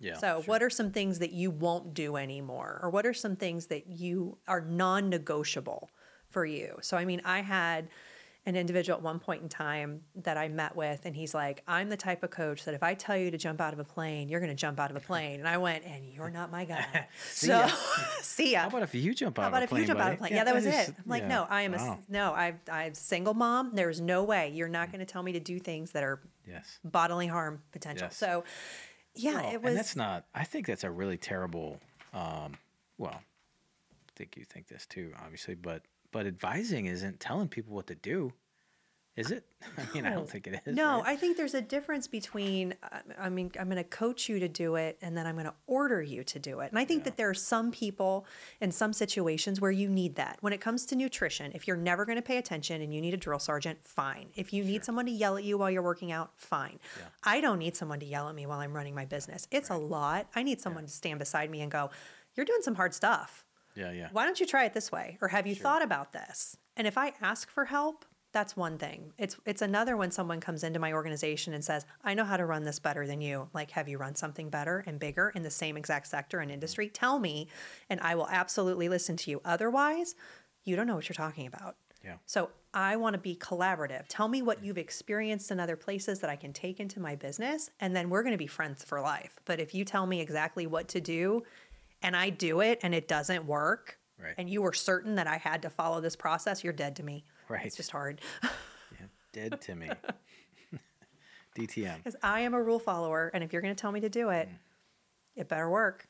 Yeah, So sure. what are some things that you won't do anymore? Or what are some things that you are non-negotiable for you? So, I mean, I had an individual at one point in time that I met with, and he's like, I'm the type of coach that if I tell you to jump out of a plane, you're going to jump out of a plane. And I went, and you're not my guy. See so, ya. see ya. How about if you jump out How of about a if plane, you jump out of a buddy? plane? Yeah, that was just- it. I'm like, yeah. no, I am Wow. a no. I I'm single mom. There's no way you're not going to tell me to do things that are Yes. bodily harm potential. Yes. So, yeah, Well, it was. And that's not, I think that's a really terrible, um, well, I think you think this too, obviously, but, but advising isn't telling people what to do, is it? I mean, I No. don't think it is. No, right? I think there's a difference between, uh, I mean, I'm going to coach you to do it and then I'm going to order you to do it. And I think Yeah. that there are some people in some situations where you need that. When it comes to nutrition, if you're never going to pay attention and you need a drill sergeant, fine. If you need someone to yell at you while you're working out, fine. Yeah. I don't need someone to yell at me while I'm running my business. It's a lot. I need someone to stand beside me and go, you're doing some hard stuff. Yeah, yeah. Why don't you try it this way? Or have you thought about this? And if I ask for help, that's one thing. It's it's another when someone comes into my organization and says, I know how to run this better than you. Like, have you run something better and bigger in the same exact sector and industry? Tell me, and I will absolutely listen to you. Otherwise, you don't know what you're talking about. Yeah. So I want to be collaborative. Tell me what you've experienced in other places that I can take into my business, and then we're going to be friends for life. But if you tell me exactly what to do and I do it and it doesn't work, Right. and you were certain that I had to follow this process, you're dead to me. Right. It's just hard. Yeah. Dead to me. D T M. Because I am a rule follower, and if you're going to tell me to do it, it better work.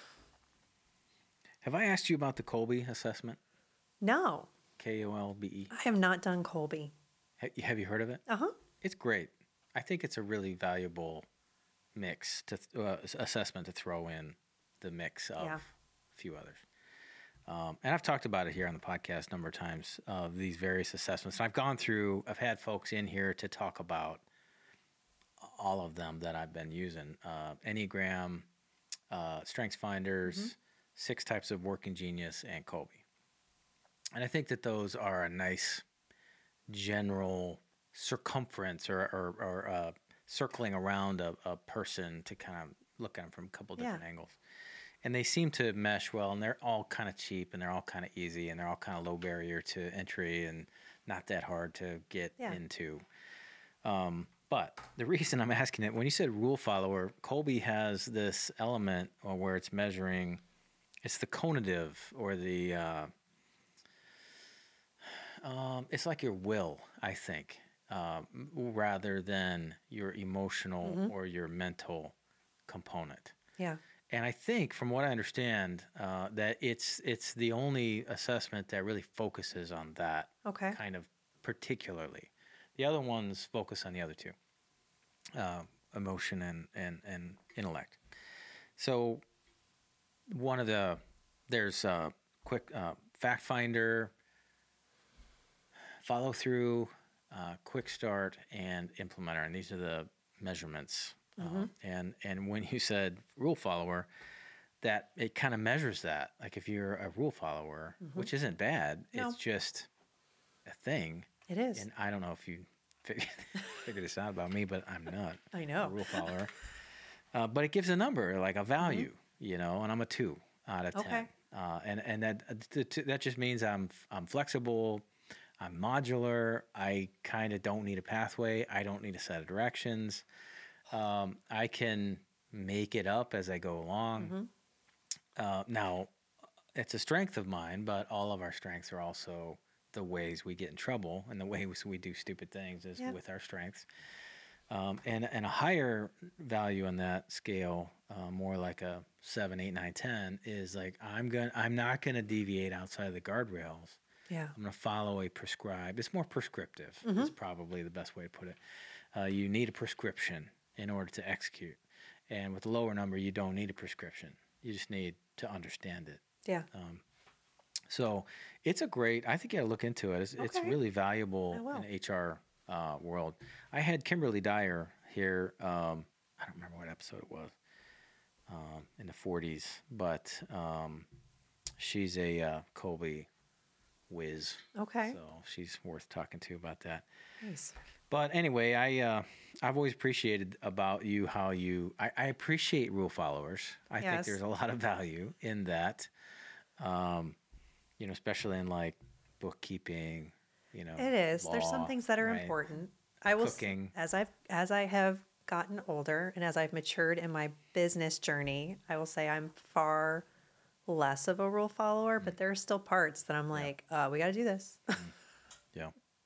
Have I asked you about the Kolbe assessment? No, K O L B E. I have not done Colby. Ha- Have you heard of it? Uh huh. It's great. I think it's a really valuable mix to th- uh, s- assessment to throw in the mix of Yeah. a few others. Um, and I've talked about it here on the podcast a number of times of these various assessments. And I've gone through. I've had folks in here to talk about all of them that I've been using: uh, Enneagram, uh, Strengths Finders, Mm-hmm. Six Types of Working Genius, and Kolbe. And I think that those are a nice general circumference or, or, or uh, circling around a, a person to kind of look at them from a couple different Yeah. angles. And they seem to mesh well, and they're all kind of cheap, and they're all kind of easy, and they're all kind of low barrier to entry and not that hard to get Yeah. into. Um, but the reason I'm asking it, when you said rule follower, Kolbe has this element uh, where it's measuring, it's the conative or the, uh, um, it's like your will, I think, um, rather than your emotional Mm-hmm. or your mental component. Yeah. And I think, from what I understand, uh, that it's it's the only assessment that really focuses on that Okay. kind of particularly. The other ones focus on the other two, uh, emotion and, and, and intellect. So one of the, there's a quick uh, fact finder, follow through, uh, quick start, and implementer. And these are the measurements. Um, and, and when you said rule follower, that it kind of measures that. Like if you're a rule follower, which isn't bad, No. it's just a thing. It is. And I don't know if you figured, figured this out about me, but I'm not I a know. rule follower. Uh, but it gives a number, like a value, you know, and I'm a two out of ten. Okay. Uh, and and that uh, th- th- that just means I'm I'm flexible, I'm modular. I kind of don't need a pathway. I don't need a set of directions. Um, I can make it up as I go along. Uh, now, it's a strength of mine, but all of our strengths are also the ways we get in trouble and the ways we do stupid things is Yeah. with our strengths. Um, and and a higher value on that scale, uh, more like a seven, eight, nine, ten, is like I'm gonna I'm not gonna deviate outside of the guardrails. Yeah. I'm gonna follow a prescribed. It's more prescriptive. Is probably the best way to put it. Uh, you need a prescription in order to execute, and with the lower number, you don't need a prescription. You just need to understand it. Yeah. So it's a great. I think you got to look into it. It's, it's Okay. really valuable I will. in the H R uh, world. I had Kimberly Dyer here. Um, I don't remember what episode it was um, in the forties, but um, she's a uh, Kolbe whiz. Okay. So she's worth talking to about that. Nice. But anyway, I uh, I've always appreciated about you how you I, I appreciate rule followers. I think Yes. there's a lot of value in that. Um, you know, especially in like bookkeeping, you know. It is. There's some law, things that are right? important. I will s- Cooking. as I've as I have gotten older and as I've matured in my business journey, I will say I'm far less of a rule follower, but there are still parts that I'm like, uh, we got to do this. Yeah.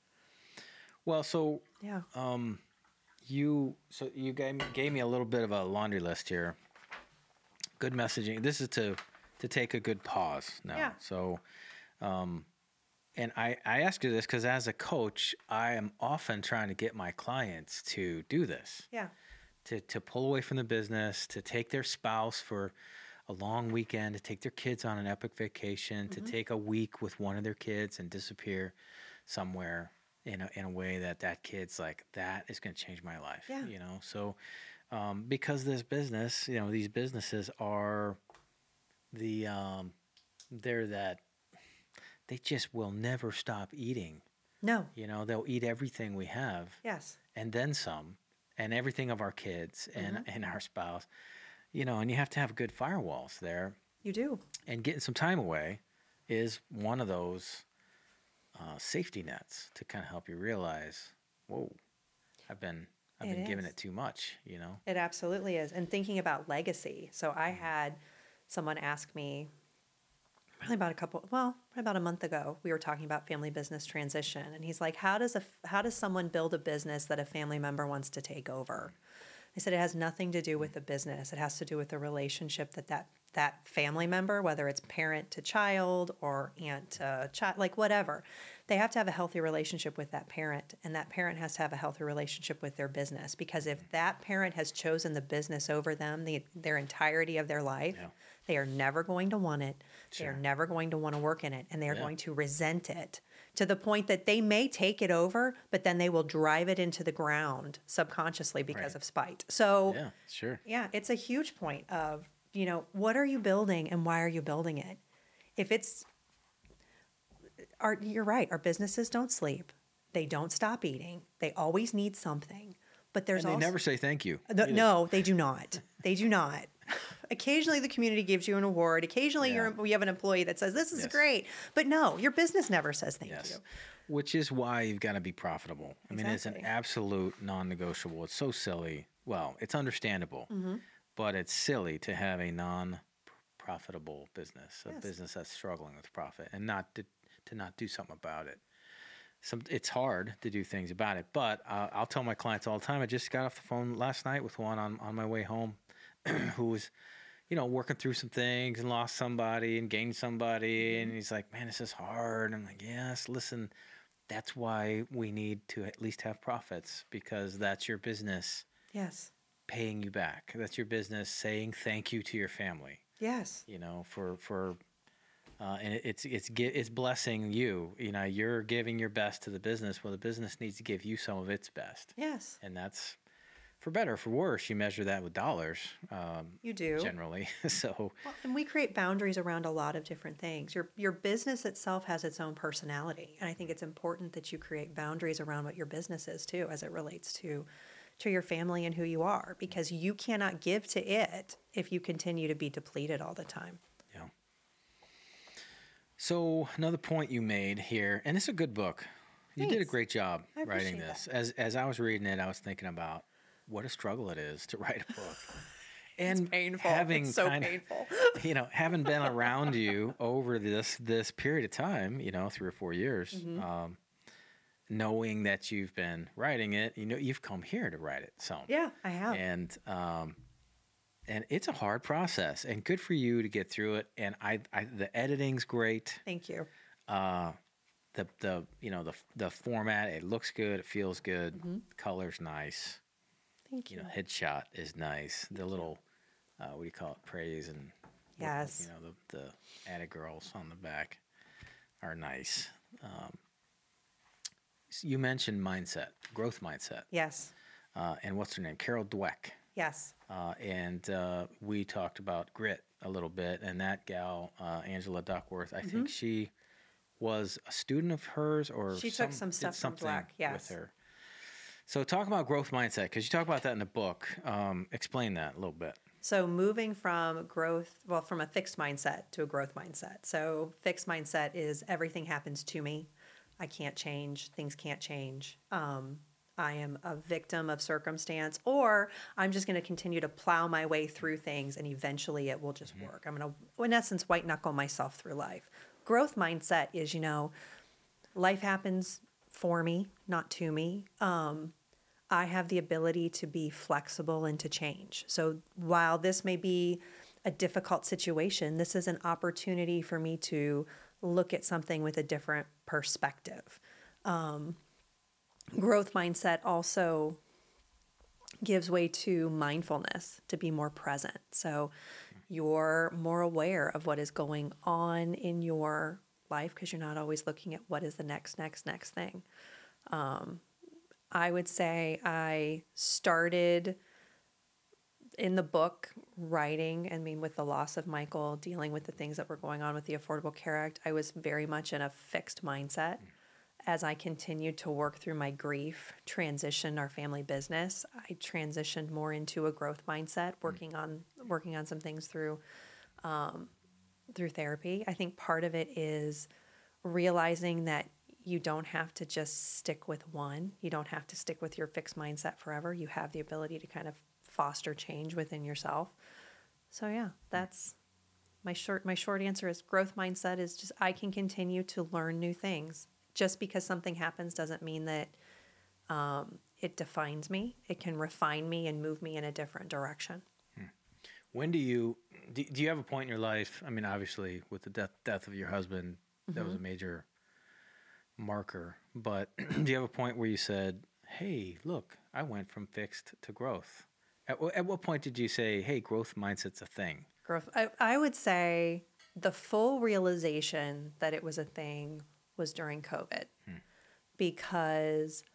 Well, so yeah. um, you so you gave, gave me a little bit of a laundry list here. Good messaging. This is to to take a good pause now. Yeah. So, um, and I I ask you this because as a coach, I am often trying to get my clients to do this. Yeah. To to pull away from the business, to take their spouse for a long weekend, to take their kids on an epic vacation, Mm-hmm. to take a week with one of their kids and disappear somewhere in a, in a way that that kid's like, that is going to change my life. Yeah. You know, so um, because this business, you know, these businesses are the, um, they're that, they just will never stop eating. No. You know, they'll eat everything we have Yes. and then some, and everything of our kids and, Mm-hmm. and our spouse, you know, and you have to have good firewalls there. You do. And getting some time away is one of those uh, safety nets to kind of help you realize, whoa, I've been I've It been giving is. it too much, you know. It absolutely is. And thinking about legacy. So I had someone ask me probably about a couple, well, probably about a month ago, we were talking about family business transition. And he's like, how does a, how does someone build a business that a family member wants to take over? I said, it has nothing to do with the business. It has to do with the relationship that that, that family member, whether it's parent to child or aunt to child, like whatever, they have to have a healthy relationship with that parent. And that parent has to have a healthy relationship with their business. Because if that parent has chosen the business over them the, their entirety of their life, Yeah. they are never going to want it. They are Sure. never going to want to work in it. And they are Yeah. going to resent it to the point that they may take it over, but then they will drive it into the ground subconsciously because Right. of spite. So, Yeah, sure. yeah, it's a huge point of, you know, what are you building and why are you building it? If it's, our, you're right, our businesses don't sleep. They don't stop eating. They always need something. But there's And they also, never say thank you. the, either. no, they do not. They do not. Occasionally, the community gives you an award. Occasionally, Yeah. you're, we have an employee that says, this is Yes. great. But no, your business never says thank Yes. you. Which is why you've got to be profitable. I mean, it's an Exactly. absolute non-negotiable. It's so silly. Well, it's understandable, Mm-hmm. but it's silly to have a non-profitable business, a Yes. business that's struggling with profit, and not to, to not do something about it. Some, it's hard to do things about it, but uh, I'll tell my clients all the time. I just got off the phone last night with one on, on my way home who was, you know, working through some things and lost somebody and gained somebody. And he's like, man, this is hard. I'm like, yes, listen, that's why we need to at least have profits, because that's your business Yes. paying you back. That's your business saying thank you to your family, Yes. you know, for, for, uh, and it, it's, it's, gi- it's blessing you, you know, you're giving your best to the business. Well, the business needs to give you some of its best. Yes. And that's, for better or for worse, you measure that with dollars, um, You do. generally. So, Well, and we create boundaries around a lot of different things. Your your business itself has its own personality, and I think it's important that you create boundaries around what your business is too, as it relates to to your family and who you are, because you cannot give to it if you continue to be depleted all the time. yeah. So another point you made here, and it's a good book. You did a Thanks. great job I writing appreciate this. As as I was reading it, I was thinking about what a struggle it is to write a book. And It's painful. having It's so kind of- painful. you know, having been around you over this this period of time, you know, three or four years, Mm-hmm. um, knowing that you've been writing it, you know, you've come here to write it some. Yeah, I have. And um, and it's a hard process, and good for you to get through it. And I, I the editing's great. Thank you. Uh, the the you know the the format, it looks good, it feels good, Mm-hmm. color's nice. Thank You you. know, headshot is nice. The little uh, what do you call it? Praise and what- Yes. you know the the added girls on the back are nice. Um, s- you mentioned mindset, growth mindset, Yes. uh, and what's her name? Carol Dweck. Yes. Uh, and uh, we talked about grit a little bit, and that gal, uh, Angela Duckworth, I Mm-hmm. think she was a student of hers, or She took some did stuff from something Dweck, yes. with her. So talk about growth mindset, because you talk about that in the book. Um, explain that a little bit. So moving from growth, well, from a fixed mindset to a growth mindset. So fixed mindset is everything happens to me. I can't change. Things can't change. Um, I am a victim of circumstance, or I'm just going to continue to plow my way through things and eventually it will just mm-hmm. work. I'm going to, in essence, white knuckle myself through life. Growth mindset is, you know, life happens for me, not to me. Um, I have the ability to be flexible and to change. So while this may be a difficult situation, this is an opportunity for me to look at something with a different perspective. Um, growth mindset also gives way to mindfulness, to be more present. So you're more aware of what is going on in your life because you're not always looking at what is the next, next, next thing. Um, I would say I started in the book writing, I mean, with the loss of Michael, dealing with the things that were going on with the Affordable Care Act, I was very much in a fixed mindset. As I continued to work through my grief, transition our family business, I transitioned more into a growth mindset, working on working on some things through um, through therapy. I think part of it is realizing that you don't have to just stick with one. You don't have to stick with your fixed mindset forever. You have the ability to kind of foster change within yourself. So yeah, that's my short my short answer is growth mindset is just I can continue to learn new things. Just because something happens doesn't mean that um, it defines me. It can refine me and move me in a different direction. Hmm. When do you do, do you have a point in your life? I mean, obviously with the death death of your husband, mm-hmm. that was a major marker, but do you have a point where you said, hey, look, I went from fixed to growth? At, at what point did you say, hey, growth mindset's a thing? Growth. I, I would say the full realization that it was a thing was during COVID hmm. because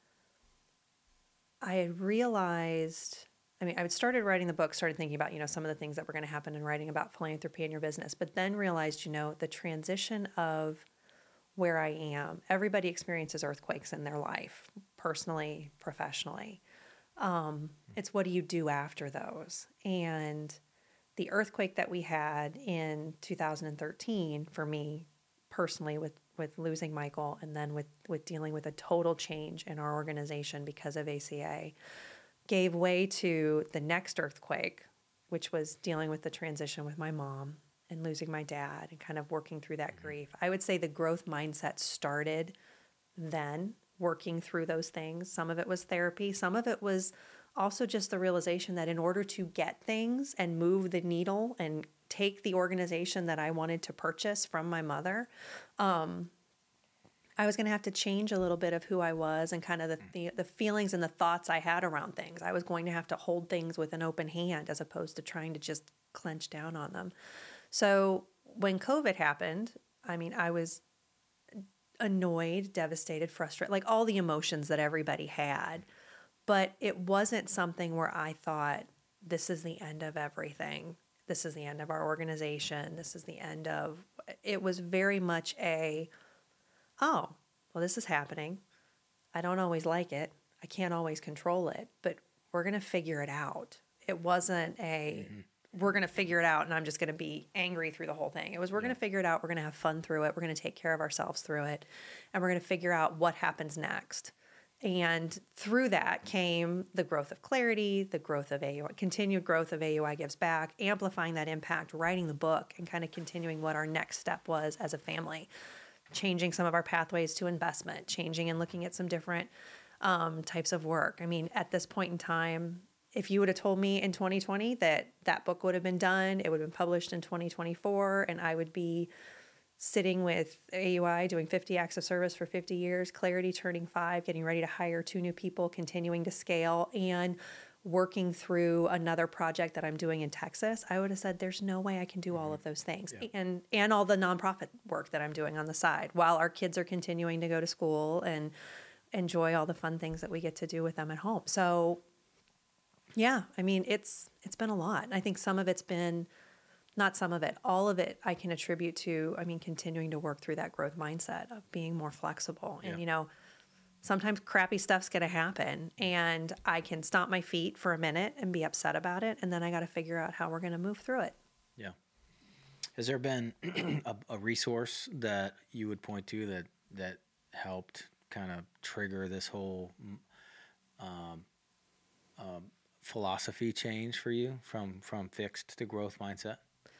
I had realized, I mean, I had started writing the book, started thinking about, you know, some of the things that were going to happen and writing about philanthropy in your business, but then realized, you know, the transition of where I am. Everybody experiences earthquakes in their life, personally, professionally. Um, it's what do you do after those? And the earthquake that we had in two thousand thirteen for me personally with, with losing Michael and then with, with dealing with a total change in our organization because of A C A gave way to the next earthquake, which was dealing with the transition with my mom and losing my dad and kind of working through that grief. I would say the growth mindset started then, working through those things. Some of it was therapy. Some of it was also just the realization that in order to get things and move the needle and take the organization that I wanted to purchase from my mother, um, I was going to have to change a little bit of who I was and kind of the, the the feelings and the thoughts I had around things. I was going to have to hold things with an open hand as opposed to trying to just clench down on them. So when COVID happened, I mean, I was annoyed, devastated, frustrated, like all the emotions that everybody had. But it wasn't something where I thought, this is the end of everything. This is the end of our organization. This is the end of, it was very much a, oh, well, this is happening. I don't always like it. I can't always control it, but we're going to figure it out. It wasn't a, mm-hmm. we're going to figure it out and I'm just going to be angry through the whole thing. It was, we're yeah. going to figure it out. We're going to have fun through it. We're going to take care of ourselves through it. And we're going to figure out what happens next. And through that came the growth of Clarity, the growth of A U I, continued growth of A U I Gives Back, amplifying that impact, writing the book, and kind of continuing what our next step was as a family, changing some of our pathways to investment, changing and looking at some different um, types of work. I mean, at this point in time, if you would have told me in twenty twenty that that book would have been done, it would have been published in twenty twenty-four, and I would be sitting with A U I doing fifty acts of service for fifty years, Clarity turning five, getting ready to hire two new people, continuing to scale, and working through another project that I'm doing in Texas, I would have said, there's no way I can do all of those things. Yeah. And and all the nonprofit work that I'm doing on the side while our kids are continuing to go to school and enjoy all the fun things that we get to do with them at home. So yeah, I mean, it's it's been a lot. I think some of it's been, not some of it, all of it I can attribute to, I mean, continuing to work through that growth mindset of being more flexible. And, yeah. you know, Sometimes crappy stuff's going to happen, and I can stomp my feet for a minute and be upset about it, and then I got to figure out how we're going to move through it. Yeah. Has there been a, a resource that you would point to that that helped kind of trigger this whole um, um, philosophy change for you from from fixed to growth mindset?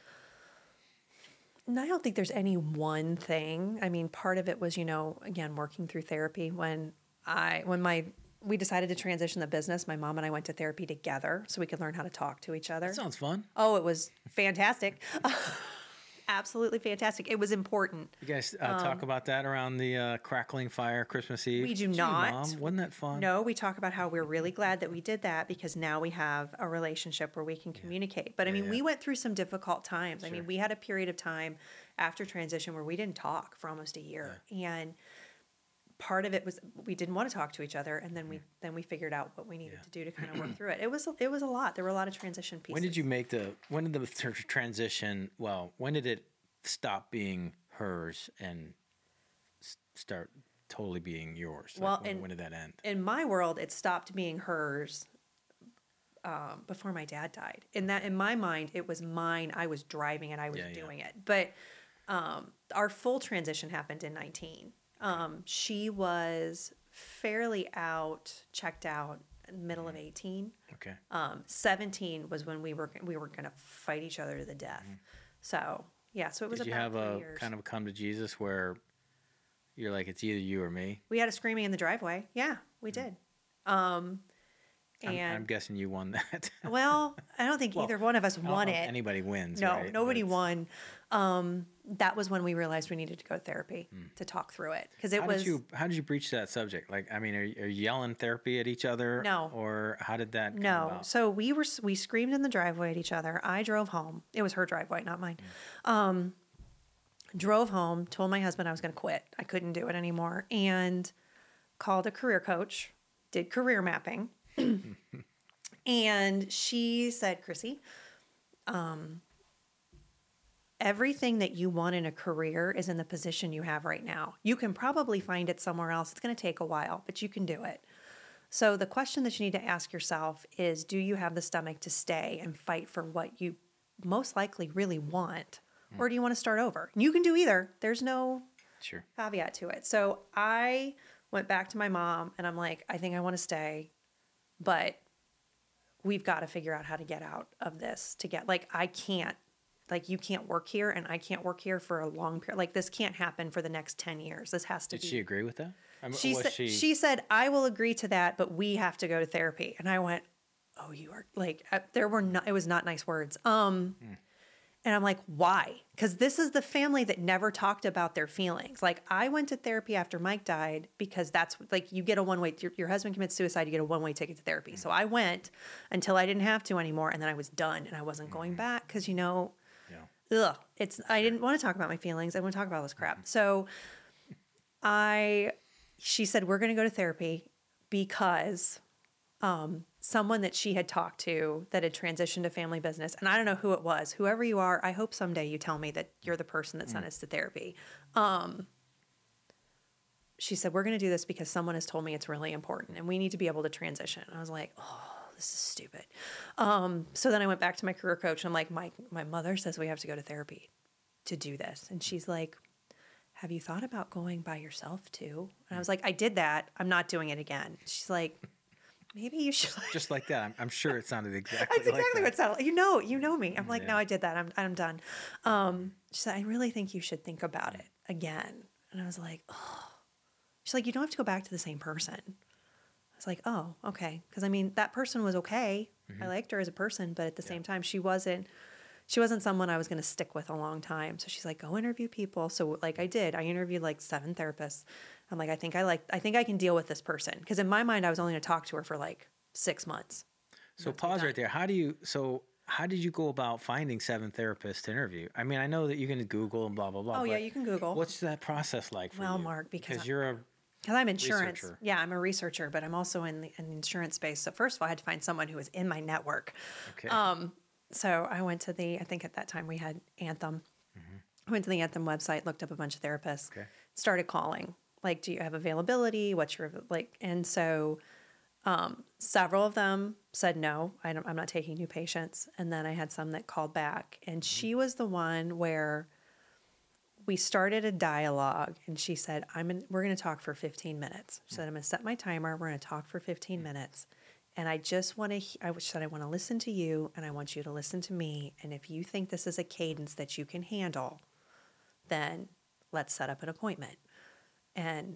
And I don't think there's any one thing. I mean, part of it was, you know, again, working through therapy. When I, when my, we decided to transition the business, my mom and I went to therapy together so we could learn how to talk to each other. That sounds fun. Oh, it was fantastic. Absolutely fantastic. It was important. You guys uh, talk about that around the uh, crackling fire Christmas Eve? We do Gee, not. Mom, wasn't that fun? No, we talk about how we're really glad that we did that because now we have a relationship where we can communicate. But I mean, yeah. we went through some difficult times. I Sure. mean, we had a period of time after transition where we didn't talk for almost a year. And part of it was we didn't want to talk to each other, and then we then we figured out what we needed Yeah. to do to kind of work through it. It was it was a lot. There were a lot of transition pieces. When did you make the, when did the tr- transition, well, when did it stop being hers and s- start totally being yours? Like, Well, when, and- when did that end? In my world, it stopped being hers um, before my dad died. In that, in my mind, it was mine. I was driving it. I was Yeah, yeah. doing it. But um, our full transition happened in nineteen. Um, she was fairly out, checked out, in the middle of eighteen. Okay. Um, seventeen was when we were we were going to fight each other to the death. So yeah, so it was Did you about have three a years. kind of a come to Jesus where you're like, it's either you or me? We had a screaming in the driveway. Yeah, we did. Um, I'm, and I'm guessing you won that. well, I don't think Well, either one of us I don't won know if it. Anybody wins. No, right? nobody But won. Um, that was when we realized we needed to go to therapy to talk through it because it How was did you how did you breach that subject? Like, I mean, are you, are you yelling therapy at each other? No. Or how did that come no. about? So we were we screamed in the driveway at each other. I drove home. It was her driveway, not mine. Mm. Um, drove home. Told my husband I was going to quit. I couldn't do it anymore, and called a career coach. Did career mapping, and she said, "Chrissy, um, everything that you want in a career is in the position you have right now. You can probably find it somewhere else. It's going to take a while, but you can do it. So the question that you need to ask yourself is, do you have the stomach to stay and fight for what you most likely really want? Or do you want to start over? And you can do either. There's no Sure. caveat to it. So I went back to my mom and I'm like, I think I want to stay, but we've got to figure out how to get out of this to get, like, I can't, like, you can't work here and I can't work here for a long period. Like, this can't happen for the next ten years. This has to Did be. she agree with that? I mean, She was said, she, she said, I will agree to that, but we have to go to therapy. And I went, oh, you are like, uh, there were not, it was not nice words. Um, Hmm. And I'm like, why? Because this is the family that never talked about their feelings. Like, I went to therapy after Mike died because that's like, you get a one way, your, your husband commits suicide, you get a one way ticket to therapy. So I went until I didn't have to anymore. And then I was done and I wasn't going back because, you know, yeah. ugh, it's, I didn't want to talk about my feelings. I want to talk about all this crap. So I, she said, we're going to go to therapy because um, someone that she had talked to that had transitioned to family business, and I don't know who it was, whoever you are, I hope someday you tell me that you're the person that sent us to therapy. Um, she said, we're going to do this because someone has told me it's really important and we need to be able to transition. And I was like, oh, this is stupid. Um, so then I went back to my career coach and I'm like, my, my mother says we have to go to therapy to do this. And she's like, have you thought about going by yourself too? And I was like, I did that. I'm not doing it again. She's like, maybe you should. Just like that. I'm, I'm sure it sounded exactly That's like exactly that. what it sounded like. You know, you know me. I'm like, Yeah. no, I did that. I'm, I'm done. Um, she said, I really think you should think about it again. And I was like, oh. She's like, you don't have to go back to the same person. I was like, oh, okay. Because I mean, that person was okay. I liked her as a person, but at the same time, she wasn't. She wasn't someone I was going to stick with a long time. So she's like, go interview people. So like I did, I interviewed like seven therapists. I'm like, I think I like, I think I can deal with this person. Because in my mind, I was only going to talk to her for like six months. So pause right there. How do you, so how did you go about finding seven therapists to interview? I mean, I know that you can Google and blah, blah, blah. Oh yeah, but you can Google. What's that process like for Well, you? Mark, because I- you're a, Because I'm insurance. Researcher. Yeah, I'm a researcher, but I'm also in the, in the insurance space. So first of all, I had to find someone who was in my network. okay. Um, so I went to the, I think at that time we had Anthem. I went to the Anthem website, looked up a bunch of therapists, Okay. started calling. Like, do you have availability? What's your, like, and so um, several of them said, no, I don't, I'm not taking new patients. And then I had some that called back. And she was the one where we started a dialogue, and she said, I'm in, we're going to talk for fifteen minutes. She said, I'm going to set my timer. We're going to talk for fifteen minutes. And I just want to, I said, I want to listen to you, and I want you to listen to me. And if you think this is a cadence that you can handle, then let's set up an appointment. And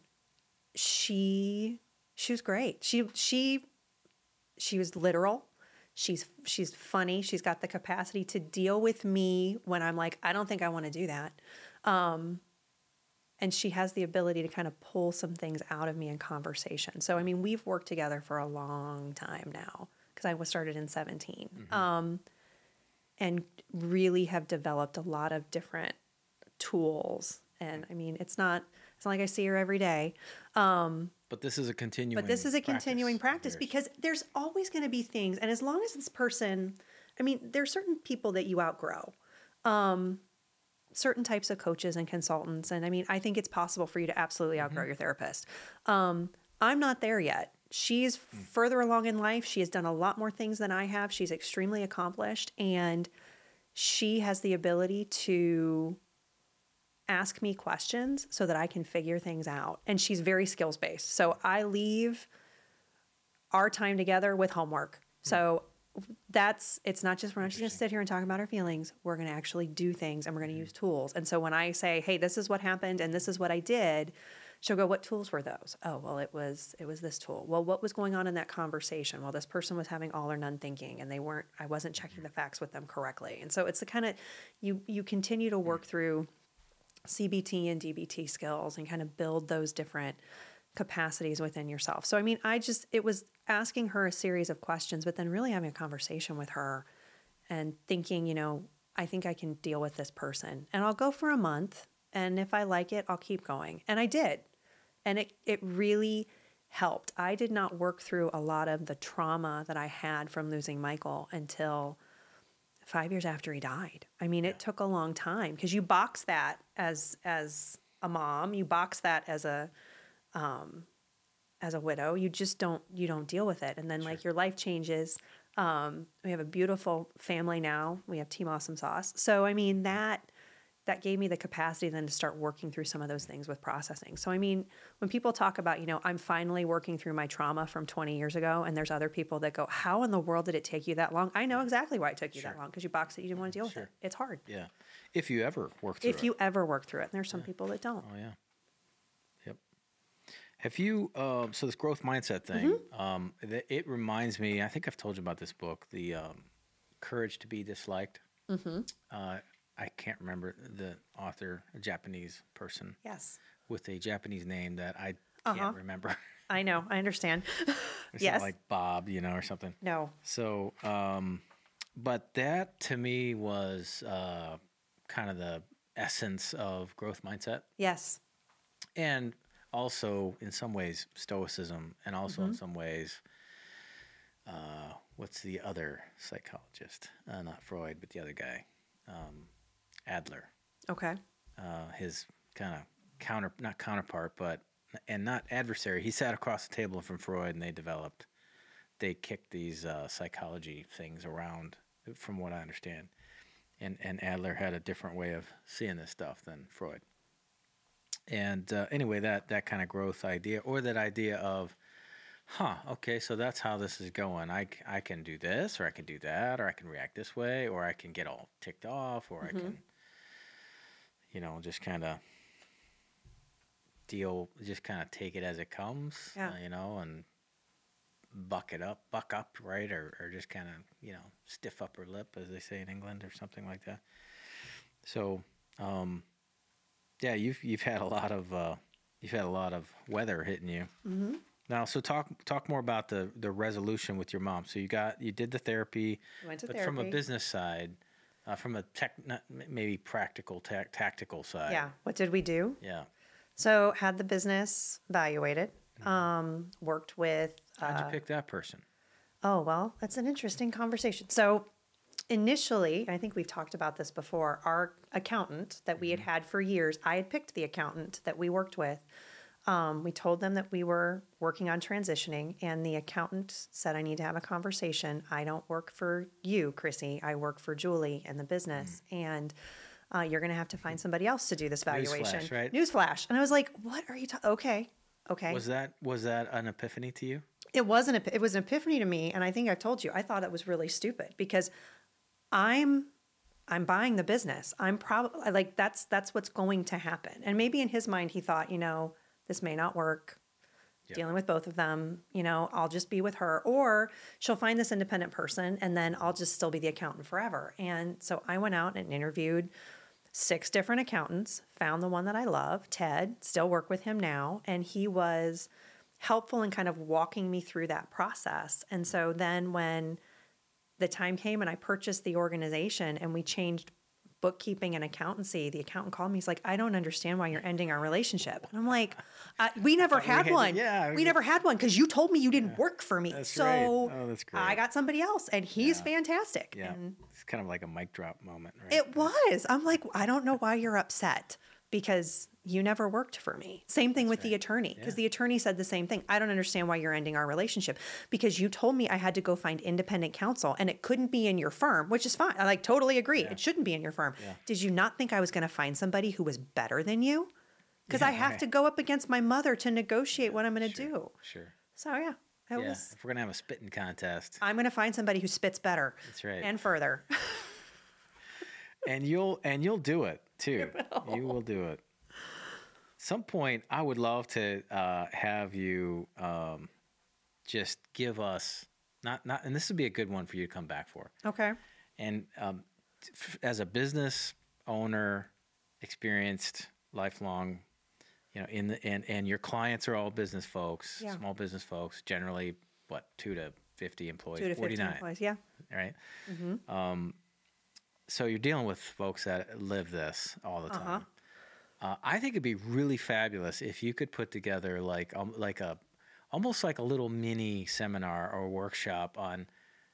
she, she was great. She, she, she was literal. She's, she's funny. She's got the capacity to deal with me when I'm like, I don't think I want to do that. Um, and she has the ability to kind of pull some things out of me in conversation. So, I mean, we've worked together for a long time now, because I was started in seventeen, mm-hmm. um, and really have developed a lot of different tools. And I mean, it's not, it's not like I see her every day. Um, but this is a continuing But this is a practice continuing practice, because there's always going to be things. And as long as this person, I mean, there are certain people that you outgrow. Um, certain types of coaches and consultants. And I mean, I think it's possible for you to absolutely outgrow mm-hmm. your therapist. Um, I'm not there yet. She's mm. further along in life. She has done a lot more things than I have. She's extremely accomplished, and she has the ability to ask me questions so that I can figure things out. And she's very skills based. So I leave our time together with homework. Mm. So that's, it's not just, we're not just going to sit here and talk about our feelings. We're going to actually do things, and we're going to use tools. And so when I say, hey, this is what happened and this is what I did, she'll go, what tools were those? Oh, well, it was, it was this tool. Well, what was going on in that conversation? Well, this person was having all or none thinking, and they weren't, I wasn't checking the facts with them correctly. And so it's the kind of, you, you continue to work through C B T and D B T skills and kind of build those different capacities within yourself. So, I mean, I just, it was asking her a series of questions, but then really having a conversation with her and thinking, you know, I think I can deal with this person, and I'll go for a month. And if I like it, I'll keep going. And I did. And it, it really helped. I did not work through a lot of the trauma that I had from losing Michael until five years after he died. I mean, it took a long time, because you box that as, as a mom, you box that as a, um, as a widow, you just don't, you don't deal with it. And then sure. like your life changes. Um, we have a beautiful family now. We have Team Awesome Sauce. So, I mean, that, that gave me the capacity then to start working through some of those things with processing. So, I mean, when people talk about, you know, I'm finally working through my trauma from twenty years ago, and there's other people that go, how in the world did it take you that long? I know exactly why it took you sure. that long, because you boxed it. You didn't want to deal sure. with it. It's hard. Yeah. If you ever work through if it. If you ever work through it. And there's some yeah. people that don't. Oh, yeah. Yep. Have you, uh, so this growth mindset thing, mm-hmm. um, it, it reminds me, I think I've told you about this book, the um, Courage to be Disliked. Mm-hmm. Uh, I can't remember the author, a Japanese person. Yes. With a Japanese name that I can't uh-huh. remember. I know. I understand. Yes. Like Bob, you know, or something. No. So, um, but that to me was uh, kind of the essence of growth mindset. Yes. And also, in some ways, stoicism, and also mm-hmm. in some ways, uh, what's the other psychologist? Uh, not Freud, but the other guy. Um, Adler. Okay. Uh, his kind of counter, not counterpart, but, and not adversary. He sat across the table from Freud, and they developed, they kicked these uh, psychology things around, from what I understand. And, and Adler had a different way of seeing this stuff than Freud. And uh, anyway, that, that kind of growth idea, or that idea of, huh, okay, so that's how this is going. I, I can do this, or I can do that, or I can react this way, or I can get all ticked off, or mm-hmm. I can, you know, just kind of deal, just kind of take it as it comes, yeah. uh, you know, and buck it up, buck up, right? Or, or just kind of, you know, stiff upper lip, as they say in England, or something like that. So, um, yeah, you've you've had a lot of uh, you've had a lot of weather hitting you. Mm-hmm. Now, so talk talk more about the, the resolution with your mom. So you got you did the therapy, went to but therapy. From a business side, uh, from a tech, not, maybe practical ta- tactical side. Yeah. What did we do? Yeah. So had the business evaluated. Mm-hmm. Um, worked with. Uh, How'd you pick that person? Oh well, that's an interesting conversation. So initially, I think we've talked about this before. Our accountant that we had had for years, I had picked the accountant that we worked with. Um, we told them that we were working on transitioning, and the accountant said, I need to have a conversation. I don't work for you, Chrissy. I work for Julie and the business. Mm. And uh, you're going to have to find somebody else to do this valuation. Newsflash, right? Newsflash. And I was like, what are you talking? Okay. Okay. Was that was that an epiphany to you? It wasn't. It was an epiphany to me. And I think I told you, I thought it was really stupid because I'm I'm buying the business. I'm probably like, that's that's what's going to happen. And maybe in his mind, he thought, you know, this may not work. Yep. Dealing with both of them, you know, I'll just be with her, or she'll find this independent person and then I'll just still be the accountant forever. And so I went out and interviewed six different accountants, found the one that I love, Ted, still work with him now. And he was helpful in kind of walking me through that process. And so then when the time came and I purchased the organization and we changed bookkeeping and accountancy, the accountant called me. He's like, I don't understand why you're ending our relationship. And I'm like, uh, we never had, we had one. To, yeah, we never had one because you told me you didn't yeah, work for me. That's so great. Oh, that's great. I got somebody else and he's yeah. fantastic. Yeah. And it's kind of like a mic drop moment, right? It was. I'm like, I don't know why you're upset because you never worked for me. Same thing That's with right. the attorney, because yeah. the attorney said the same thing. I don't understand why you're ending our relationship because you told me I had to go find independent counsel and it couldn't be in your firm, which is fine. I like totally agree. Yeah. It shouldn't be in your firm. Yeah. Did you not think I was going to find somebody who was better than you? Because yeah, I have right. to go up against my mother to negotiate yeah, what I'm going to sure, do. Sure. So yeah. It yeah. was, if we're going to have a spitting contest. I'm going to find somebody who spits better. That's right. And further. and you'll and you'll do it too. Will. You will do it. Some point, I would love to uh, have you um, just give us not not, and this would be a good one for you to come back for. Okay. And um, f- as a business owner, experienced, lifelong, you know, in the and and your clients are all business folks, yeah. small business folks, generally what two to fifty employees, two to fifty employees, yeah. Right. Mm-hmm. Um, so you're dealing with folks that live this all the time. Uh-huh. Uh, I think it'd be really fabulous if you could put together like um, like a almost like a little mini seminar or workshop on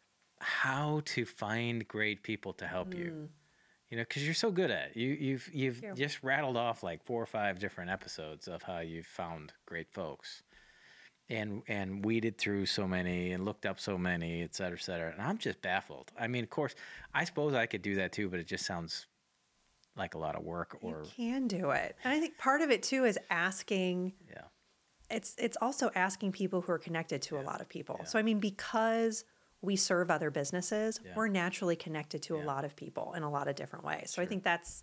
how to find great people to help mm. you. You know, because you're so good at it. You you've you've you. just rattled off like four or five different episodes of how you've found great folks, and and weeded through so many and looked up so many, et cetera, et cetera. And I'm just baffled. I mean, of course, I suppose I could do that too, but it just sounds like a lot of work. Or you can do it. And I think part of it too is asking. Yeah. It's it's also asking people who are connected to yeah. a lot of people. Yeah. So I mean, because we serve other businesses, yeah. we're naturally connected to yeah. a lot of people in a lot of different ways. So sure. I think that's.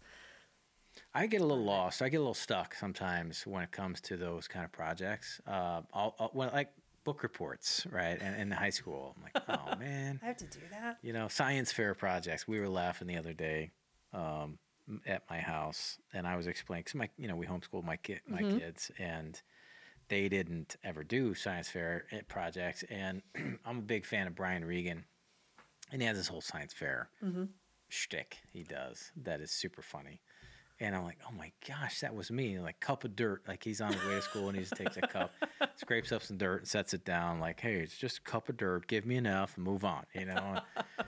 I get a little lost. I get a little stuck sometimes when it comes to those kind of projects. Uh, I'll, I'll, well, like book reports, right? And in high school, I'm like, oh man, I have to do that. You know, science fair projects. We were laughing the other day um, at my house, and I was explaining because my, you know, we homeschooled my kid, my mm-hmm. kids, and they didn't ever do science fair projects. And I'm a big fan of Brian Regan, and he has this whole science fair mm-hmm. shtick he does that is super funny. And I'm like, oh my gosh, that was me. Like cup of dirt. Like he's on his way to school and he just takes a cup, scrapes up some dirt and sets it down. Like, hey, it's just a cup of dirt. Give me enough and move on, you know?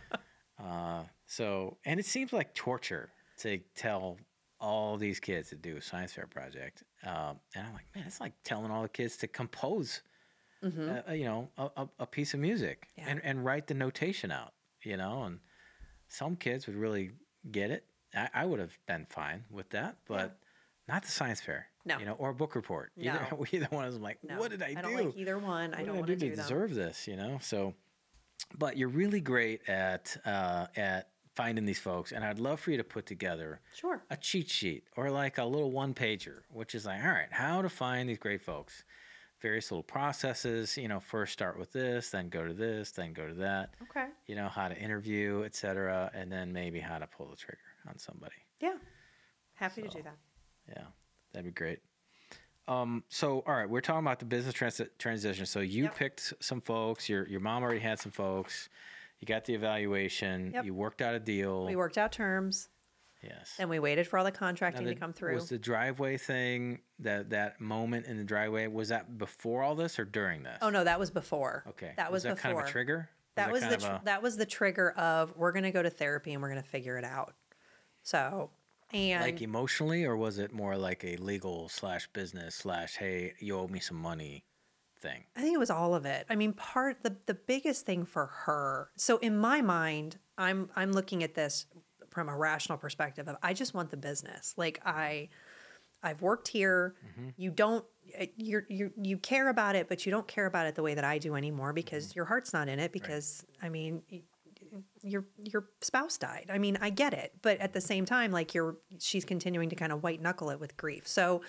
uh, so, and it seems like torture to tell all these kids to do a science fair project. Um, and I'm like, man, it's like telling all the kids to compose, mm-hmm. uh, you know, a, a, a piece of music yeah. and, and write the notation out, you know? And some kids would really get it. I, I would have been fine with that, but yeah. not the science fair, no, you know, or a book report. No. Either, either one of them, like, no. what did I, I do? I don't like either one. What I don't did want I do to to do deserve them. this, you know? So, but you're really great at uh, at finding these folks, and I'd love for you to put together sure a cheat sheet or like a little one pager, which is like, all right, how to find these great folks. Various little processes, you know, first start with this, then go to this, then go to that. Okay. You know, how to interview, et cetera, and then maybe how to pull the trigger on somebody. Yeah. Happy so, to do that. Yeah, that'd be great. Um, so, all right, we're talking about the business trans- transition. So you yep. picked some folks. Your your mom already had some folks. You got the evaluation. Yep. You worked out a deal. We worked out terms. Yes. Then we waited for all the contracting the, to come through. Was the driveway thing, that that moment in the driveway, was that before all this or during this? Oh, no, that was before. Okay. That was, was that before. kind of a trigger? That was, was the that, tr- a... that was the trigger of we're going to go to therapy and we're going to figure it out. So And Like emotionally, or was it more like a legal slash business slash, hey, you owe me some money thing? I think it was all of it. I mean, part the the biggest thing for her. So in my mind, I'm I'm looking at this from a rational perspective of I just want the business. Like I I've worked here. Mm-hmm. You don't you you you care about it, but you don't care about it the way that I do anymore because Mm-hmm. your heart's not in it because I mean y- your your spouse died. I mean, I get it, but at the same time like you're she's continuing to kind of white knuckle it with grief. So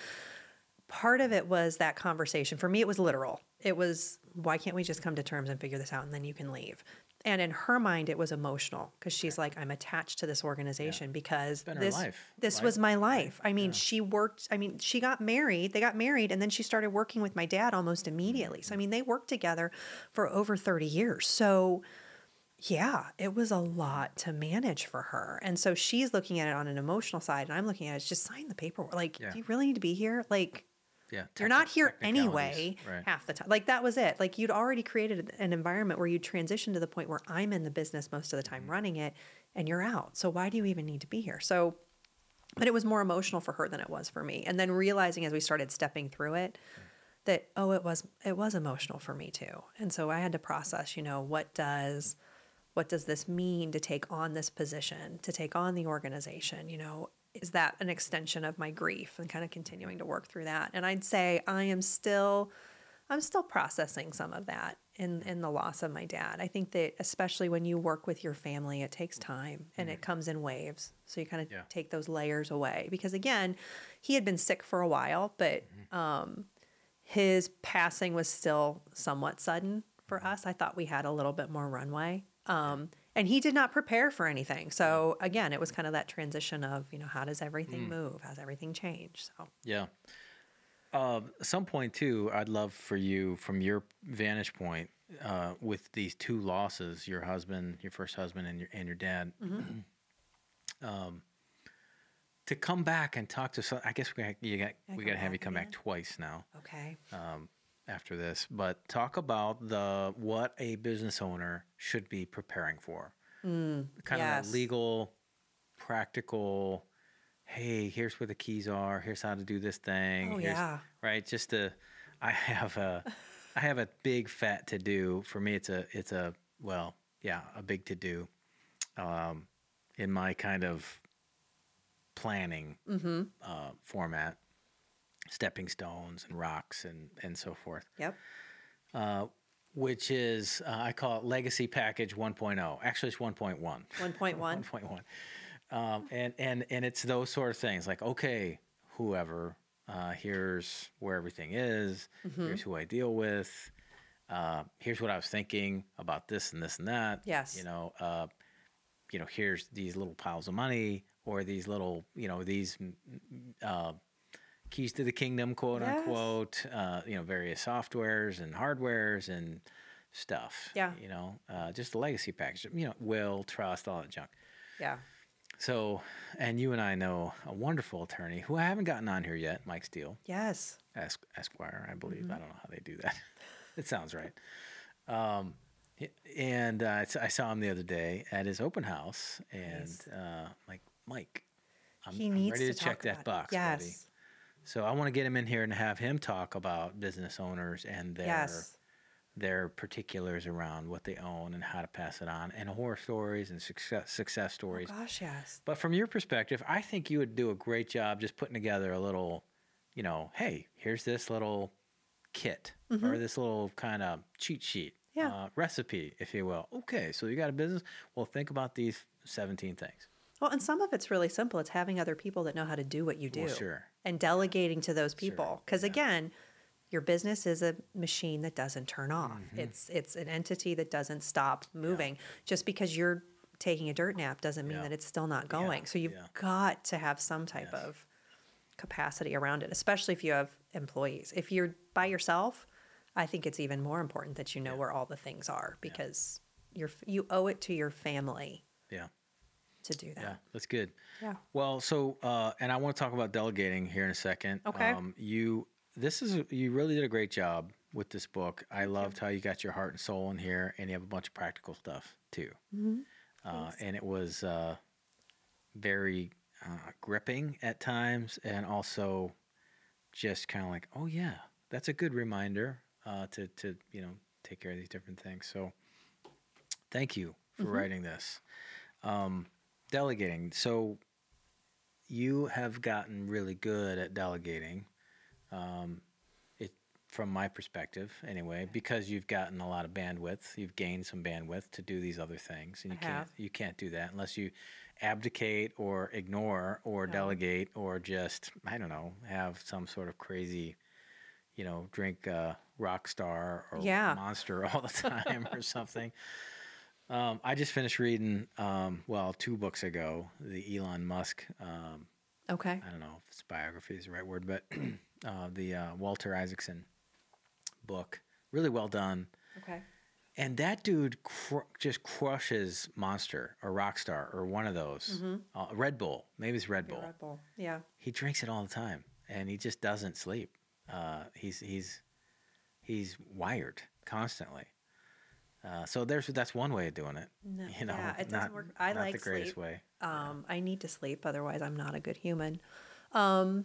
part of it was that conversation. For me, it was literal. It was, why can't we just come to terms and figure this out and then you can leave? And in her mind, it was emotional because she's like, I'm attached to this organization because been her this, life, this right? was my life. I mean, she worked, I mean, she got married, they got married, and then she started working with my dad almost immediately. So, I mean, they worked together for over thirty years. So, yeah, it was a lot to manage for her. And so she's looking at it on an emotional side, and I'm looking at it as just sign the paperwork. Like, Yeah. do you really need to be here? Like, Yeah. you're not techni- here technicalities, anyway Right. half the time. Like that was it. Like you'd already created an environment where you transitioned to the point where I'm in the business most of the time running it and you're out. So why do you even need to be here? So, but it was more emotional for her than it was for me. And then realizing as we started stepping through it that, oh, it was, it was emotional for me too. And so I had to process, you know, what does, what does this mean to take on this position, to take on the organization, you know, is that an extension of my grief and kind of continuing to work through that? And I'd say I am still, I'm still processing some of that in, in the loss of my dad. I think that especially when you work with your family, it takes time and it comes in waves. So you kind of Yeah. take those layers away because again, he had been sick for a while, but um, his passing was still somewhat sudden for us. I thought we had a little bit more runway. Um, and he did not prepare for anything. So again, it was kind of that transition of, you know, how does everything move? How's everything change? So Yeah. Uh, at some point too, I'd love for you, from your vantage point, uh, with these two losses, your husband, your first husband, and your and your dad, um, to come back and talk to some. I guess we got, you got Yeah, we come got to have back you come back again. twice now. okay. Um, after this, but talk about the what a business owner should be preparing for. Kind of yes. that legal, practical. Hey, here's where the keys are. Here's how to do this thing. Oh, here's, yeah. Right. Just to, I have a, I have a big fat to do. For me, it's a, it's a, well, yeah, a big to do, um, in my kind of planning Mm-hmm. uh, format, stepping stones and rocks and and so forth. Yep. Uh, which is uh, I call it Legacy Package one point oh. Actually, it's one point one. one point one. one point one. Um, and, and, and it's those sort of things like, okay, whoever, uh, here's where everything is. Mm-hmm. Here's who I deal with. Uh, here's what I was thinking about this and this and that. Yes. You know, uh, you know, here's these little piles of money or these little, you know, these uh, keys to the kingdom, quote Yes. unquote, uh, you know, various softwares and hardwares and stuff. Yeah. You know, uh, just the legacy package, you know, will, trust, all that junk. Yeah. So, and you and I know a wonderful attorney who I haven't gotten on here yet, Mike Steele, Yes. Esc- Esquire, I believe. Mm-hmm. I don't know how they do that. It sounds right. Um, y- and uh, I saw him the other day at his open house, and Nice. uh, like, Mike, I'm, He I'm needs ready to, to, check talk that about box, it. Yes. buddy. So I want to get him in here and have him talk about business owners and their Yes. their particulars around what they own and how to pass it on, and horror stories and success success Oh stories. gosh, yes. But from your perspective, I think you would do a great job just putting together a little, you know, hey, here's this little kit or this little kind of cheat sheet, Yeah. uh, recipe, if you will. Okay, so you got a business. Well, think about these seventeen things. Well, and some of it's really simple. It's having other people that know how to do what you do. Well, sure. And delegating to those people. Because yeah. again, your business is a machine that doesn't turn off. Mm-hmm. It's it's an entity that doesn't stop moving. Just because you're taking a dirt nap doesn't mean Yeah. that it's still not going. So you've yeah. got to have some type Yes. of capacity around it, especially if you have employees. If you're by yourself, I think it's even more important that you know where all the things are because you're you owe it to your family Yeah. to do that. Yeah, that's good. Yeah. Well, so uh, and I want to talk about delegating here in a second. Okay. Um, you this is you really did a great job with this book. I loved how you got your heart and soul in here, and you have a bunch of practical stuff too. Mm-hmm. Uh, and it was uh, very uh, gripping at times, and also just kind of like, oh yeah, that's a good reminder uh, to to you know take care of these different things. So thank you for Mm-hmm. writing this. Um, delegating. So you have gotten really good at delegating. Um, it from my perspective, anyway, because you've gotten a lot of bandwidth. You've gained some bandwidth to do these other things, and you I can't have. you can't do that unless you abdicate or ignore or No. delegate or just I don't know have some sort of crazy, you know, drink uh, Rockstar or Yeah. Monster all the time or something. Um, I just finished reading, um, well, two books ago, the Elon Musk. Um, Okay. I don't know if it's biography is the right word, but uh, the uh, Walter Isaacson book, really well done. Okay. And that dude cr- just crushes Monster or Rockstar or one of those. Mm-hmm. Uh, Red Bull, maybe it's Red Bull. Red Bull. Yeah. He drinks it all the time, and he just doesn't sleep. Uh, he's he's he's wired constantly. Uh, so there's that's one way of doing it. No, You know, yeah, it doesn't not, work. I not like the greatest sleep. way. Um, I need to sleep, otherwise I'm not a good human. Um,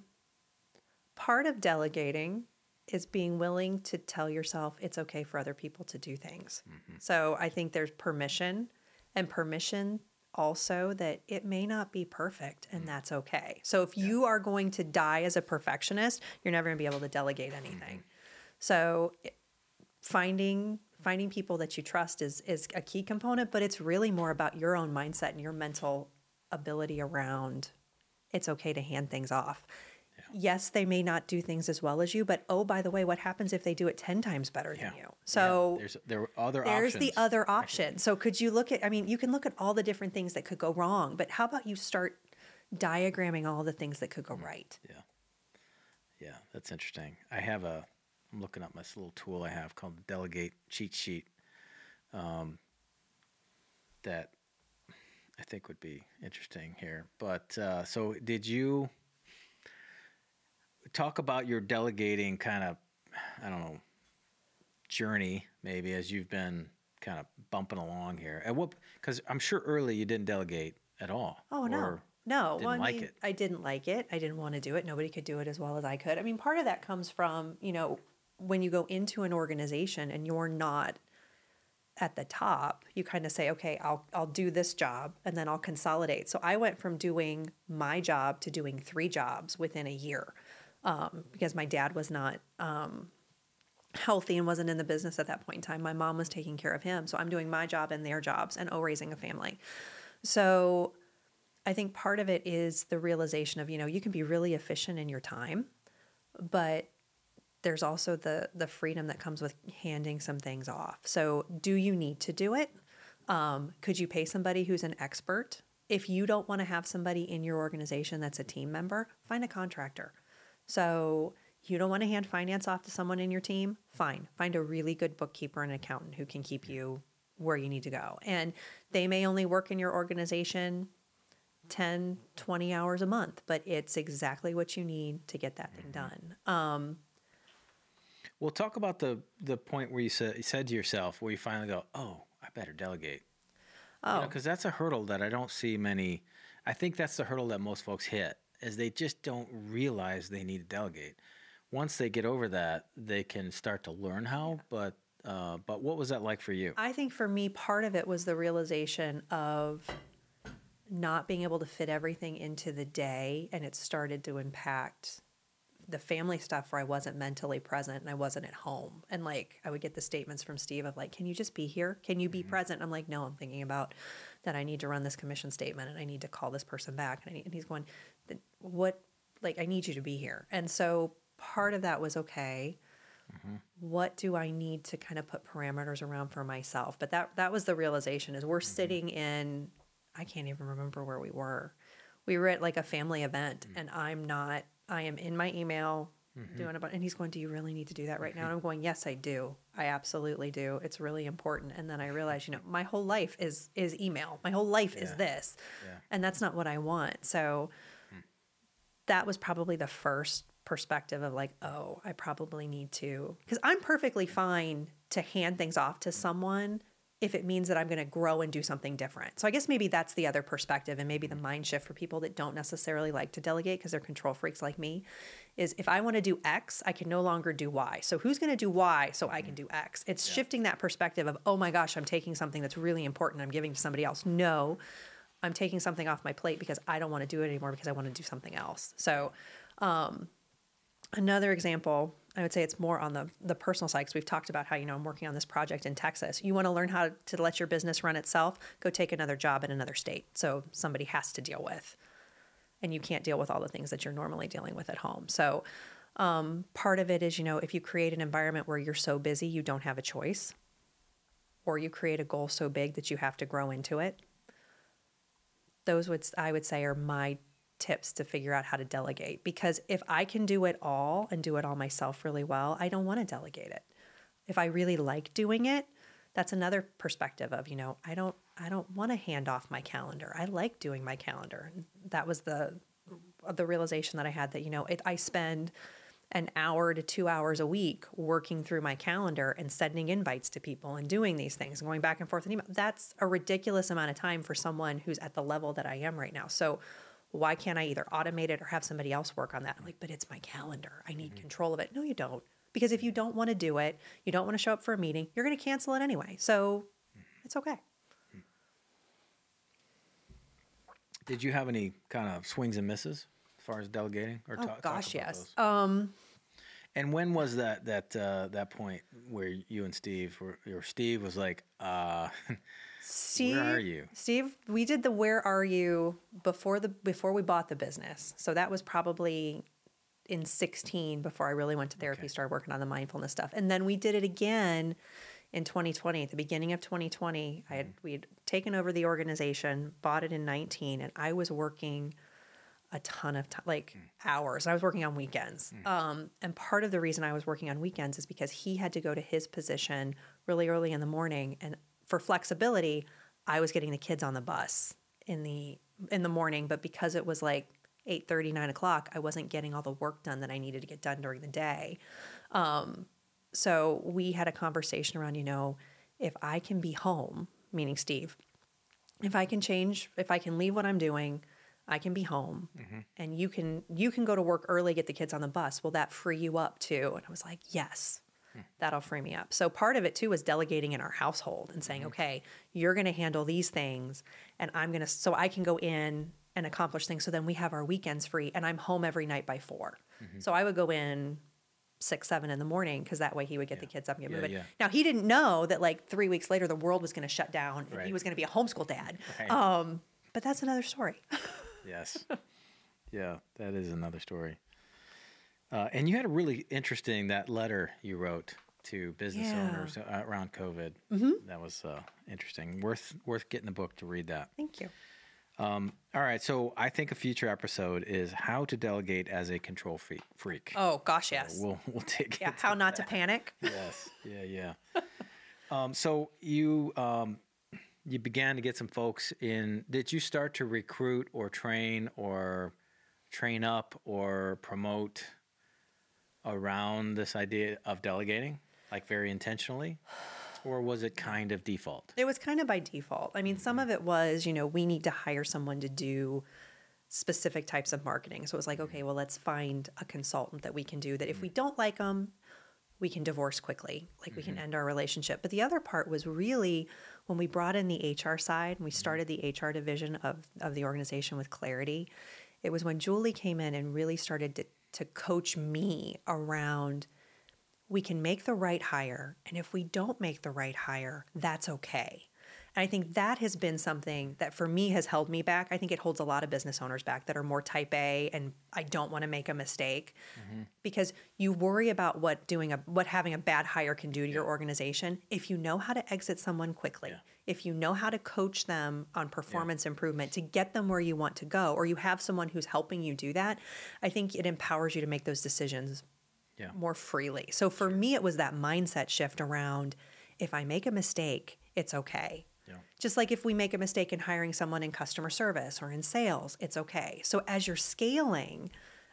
part of delegating is being willing to tell yourself it's okay for other people to do things. Mm-hmm. So I think there's permission, and permission also that it may not be perfect, and that's okay. So if you are going to die as a perfectionist, you're never going to be able to delegate anything. So it- finding finding people that you trust is is a key component, but it's really more about your own mindset and your mental ability around it's okay to hand things off. Yes, they may not do things as well as you, but oh, by the way, what happens if they do it ten times better Yeah. than you? Yeah, So there's there are other there's options. the other option. So could you look at, I mean, you can look at all the different things that could go wrong, but how about you start diagramming all the things that could go right? Yeah. Yeah, that's interesting. I have a, I'm looking up this little tool I have called the Delegate Cheat Sheet um, that I think would be interesting here. But uh, so did you talk about your delegating kind of, I don't know, journey maybe as you've been kind of bumping along here? At what, because I'm sure early you didn't delegate at all. Oh, no. or No, didn't well, I like mean, it. I didn't like it. I didn't want to do it. Nobody could do it as well as I could. I mean, part of that comes from, you know, when you go into an organization and you're not at the top, you kind of say, okay, I'll I'll do this job and then I'll consolidate. So I went from doing my job to doing three jobs within a year um, because my dad was not um, healthy and wasn't in the business at that point in time. My mom was taking care of him. So I'm doing my job and their jobs and oh, raising a family. So I think part of it is the realization of, you know, you can be really efficient in your time, but there's also the the freedom that comes with handing some things off. So do you need to do it? Um, could you pay somebody who's an expert? If you don't want to have somebody in your organization that's a team member, find a contractor. So you don't want to hand finance off to someone in your team? Fine. Find a really good bookkeeper and accountant who can keep you where you need to go. And they may only work in your organization ten, twenty hours a month, but it's exactly what you need to get that thing done. Um, Well, talk about the the point where you said you said to yourself, where you finally go, "Oh, I better delegate." oh, Because that's a hurdle that I don't see many. I think that's the hurdle that most folks hit, is they just don't realize they need to delegate. Once they get over that, they can start to learn how. But uh, but what was that like for you? I think for me, part of it was the realization of not being able to fit everything into the day, and it started to impact the family stuff where I wasn't mentally present and I wasn't at home. And like I would get the statements from Steve of like, "Can you just be here? Can you be present?" I'm like, "No, I'm thinking about that I need to run this commission statement and I need to call this person back." And, I need, and he's going, "Then what, like, I need you to be here." And so part of that was, okay, what do I need to kind of put parameters around for myself? But that that was the realization is we're sitting in, I can't even remember where we were. We were at like a family event and I'm not, I am in my email doing about, and he's going, "Do you really need to do that right now?" And I'm going, "Yes, I do. I absolutely do. It's really important." And then I realized, you know, my whole life is, is email. My whole life is Yeah. this. Yeah. And that's not what I want. So that was probably the first perspective of like, oh, I probably need to, because I'm perfectly fine to hand things off to someone if it means that I'm going to grow and do something different. So I guess maybe that's the other perspective, and maybe the mind shift for people that don't necessarily like to delegate because they're control freaks like me is if I want to do X, I can no longer do Y. So who's going to do Y so I can do X? It's yeah. shifting that perspective of, oh my gosh, I'm taking something that's really important, I'm giving to somebody else. No, I'm taking something off my plate because I don't want to do it anymore because I want to do something else. So um, another example, I would say it's more on the, the personal side because we've talked about how, you know, I'm working on this project in Texas. You want to learn how to let your business run itself, go take another job in another state. So somebody has to deal with, and you can't deal with all the things that you're normally dealing with at home. So um, part of it is, you know, if you create an environment where you're so busy, you don't have a choice, or you create a goal so big that you have to grow into it. Those would, I would say, are my tips to figure out how to delegate, because if I can do it all and do it all myself really well, I don't want to delegate it. If I really like doing it, that's another perspective of, you know, I don't, I don't want to hand off my calendar. I like doing my calendar. That was the, the realization that I had that, you know, it, I spend an hour to two hours a week working through my calendar and sending invites to people and doing these things and going back and forth in email. That's a ridiculous amount of time for someone who's at the level that I am right now. So why can't I either automate it or have somebody else work on that? I'm like, but it's my calendar. I need mm-hmm. control of it. No, you don't. Because if you don't want to do it, you don't want to show up for a meeting, you're going to cancel it anyway. So it's okay. Did you have any kind of swings and misses as far as delegating? Or oh, talk, gosh, talk yes. Um, and when was that that uh, that point where you and Steve, were, or Steve was like, uh, Steve, where are you? Steve, we did the where are you before the before we bought the business. So that was probably in sixteen before I really went to therapy, okay. started working on the mindfulness stuff. And then we did it again in twenty twenty. At the beginning of twenty twenty, mm-hmm. I had we had taken over the organization, bought it in nineteen, and I was working a ton of time, like mm. hours. I was working on weekends. Mm. Um, and part of the reason I was working on weekends is because he had to go to his position really early in the morning, and for flexibility, I was getting the kids on the bus in the in the morning, but because it was like eight thirty, nine o'clock, I wasn't getting all the work done that I needed to get done during the day. Um, so we had a conversation around, you know, if I can be home, meaning Steve, if I can change, if I can leave what I'm doing, I can be home mm-hmm. and you can you can go to work early, get the kids on the bus. Will that free you up too? And I was like, yes. That'll free me up. So part of it too was delegating in our household and saying, mm-hmm. okay, you're going to handle these things and I'm going to, so I can go in and accomplish things. So then we have our weekends free and I'm home every night by four. Mm-hmm. So I would go in six, seven in the morning because that way he would get yeah. the kids up and get yeah, moving. Yeah. Now he didn't know that like three weeks later, the world was going to shut down and right. he was going to be a homeschool dad. Right. Um, but that's another story. Yes. Yeah, that is another story. Uh, and you had a really interesting, that letter you wrote to business yeah. owners uh, around COVID. Mm-hmm. That was uh, interesting. Worth worth getting the book to read that. Thank you. Um, all right. So I think a future episode is how to delegate as a control freak. freak. Oh, gosh, yes. So we'll, we'll take yeah, it. How not that. to panic. Yes. Yeah, yeah. um, so you um, you began to get some folks in. Did you start to recruit or train or train up or promote around this idea of delegating? Like very intentionally, or was it kind of default? It was kind of by default. I mean, some of it was, you know, we need to hire someone to do specific types of marketing. So it was like, okay, well, let's find a consultant that we can do that. If we don't like them, we can divorce quickly. Like mm-hmm. we can end our relationship. But the other part was really when we brought in the H R side and we started the H R division of, of the organization with Clarity. It was when Julie came in and really started to, to coach me around we can make the right hire, and if we don't make the right hire, that's okay. And I think that has been something that for me has held me back. I think it holds a lot of business owners back that are more type A, and I don't want to make a mistake mm-hmm. because you worry about what doing a what having a bad hire can do to yeah. your organization. If you know how to exit someone quickly, yeah. if you know how to coach them on performance yeah. improvement to get them where you want to go, or you have someone who's helping you do that, I think it empowers you to make those decisions Yeah. more freely. So for sure. me, it was that mindset shift around if I make a mistake, it's okay. Yeah. Just like if we make a mistake in hiring someone in customer service or in sales, it's okay. So as you're scaling,